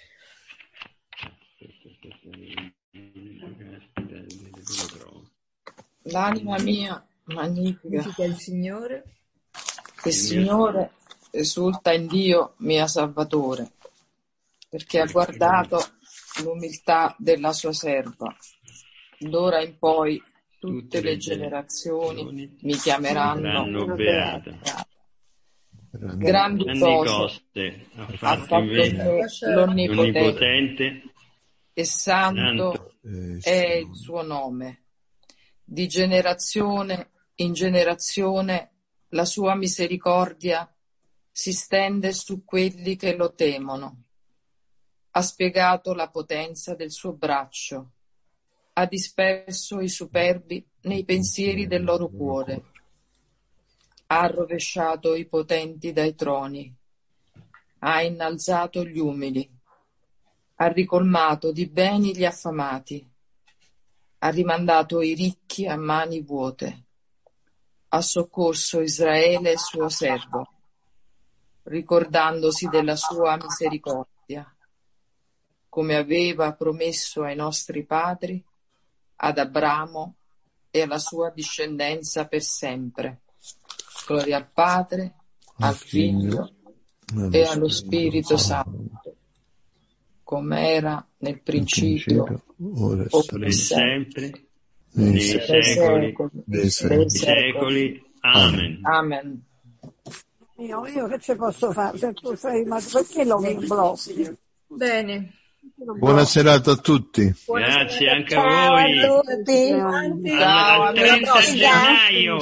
L'anima mia magnifica il Signore. Il Signore esulta in Dio mio Salvatore, perché ha guardato l'umiltà della sua serva. D'ora in poi tutte le generazioni mi chiameranno beata. Grandi cose ha ha fatto l'Onnipotente e santo è il suo nome. Di generazione in generazione la sua misericordia si stende su quelli che lo temono. Ha spiegato la potenza del suo braccio, ha disperso i superbi nei pensieri del loro cuore, ha rovesciato i potenti dai troni, ha innalzato gli umili, ha ricolmato di beni gli affamati, ha rimandato i ricchi a mani vuote. Ha soccorso Israele suo servo, ricordandosi della sua misericordia, come aveva promesso ai nostri padri, ad Abramo e alla sua discendenza per sempre. Gloria al Padre, al Figlio e allo Spirito Santo, come era nel principio, ora e sempre. Nei secoli dei secoli. Amen. Amen. Io che ci posso fare? Se tu sei, ma perché lo blocchi? Bene. Buona serata a tutti. Grazie anche a voi. Ciao a tutti. Al 30 gennaio.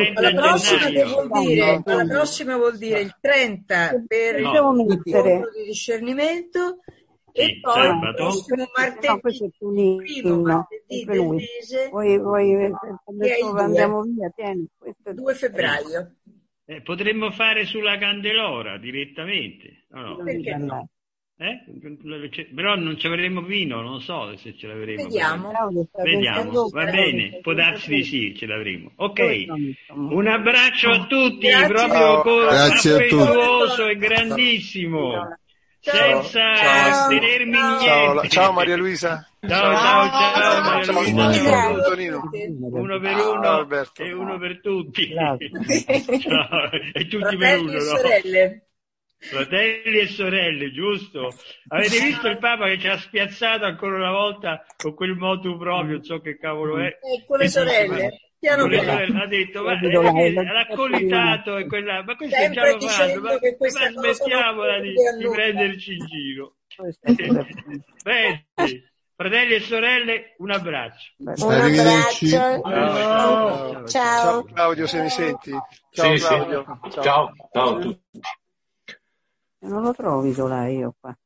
La prossima vuol dire il 30 per il incontro di discernimento. E poi il prossimo martedì, primo martedì del mese, andiamo via, 2 febbraio. Potremmo fare sulla Candelora direttamente. No. Perché no? Però non ci avremo vino, non so se ce l'avremo. Vediamo. Vediamo, va bene, può darsi di sì, ce l'avremo. Ok, un abbraccio a tutti, proprio affettuoso e grandissimo, senza tenermi niente. Ciao Maria Luisa. Ciao Maria Luisa. Ciao Tonino. Uno per uno e uno per tutti. Ciao. E tutti per uno, no? Fratelli e sorelle, giusto? Avete visto il Papa che ci ha spiazzato ancora una volta con quel motu proprio, non so che cavolo è. Con le sorelle. Piano piano. Ha detto, ma l'ha colitato e quella, ma questo è già lo fanno, ma smettiamola di prenderci in giro. Bene, fratelli e sorelle, un abbraccio. Arrivederci. Ciao Claudio, se mi senti. Ciao Claudio. Ciao a tutti. Non lo trovo Isola io qua.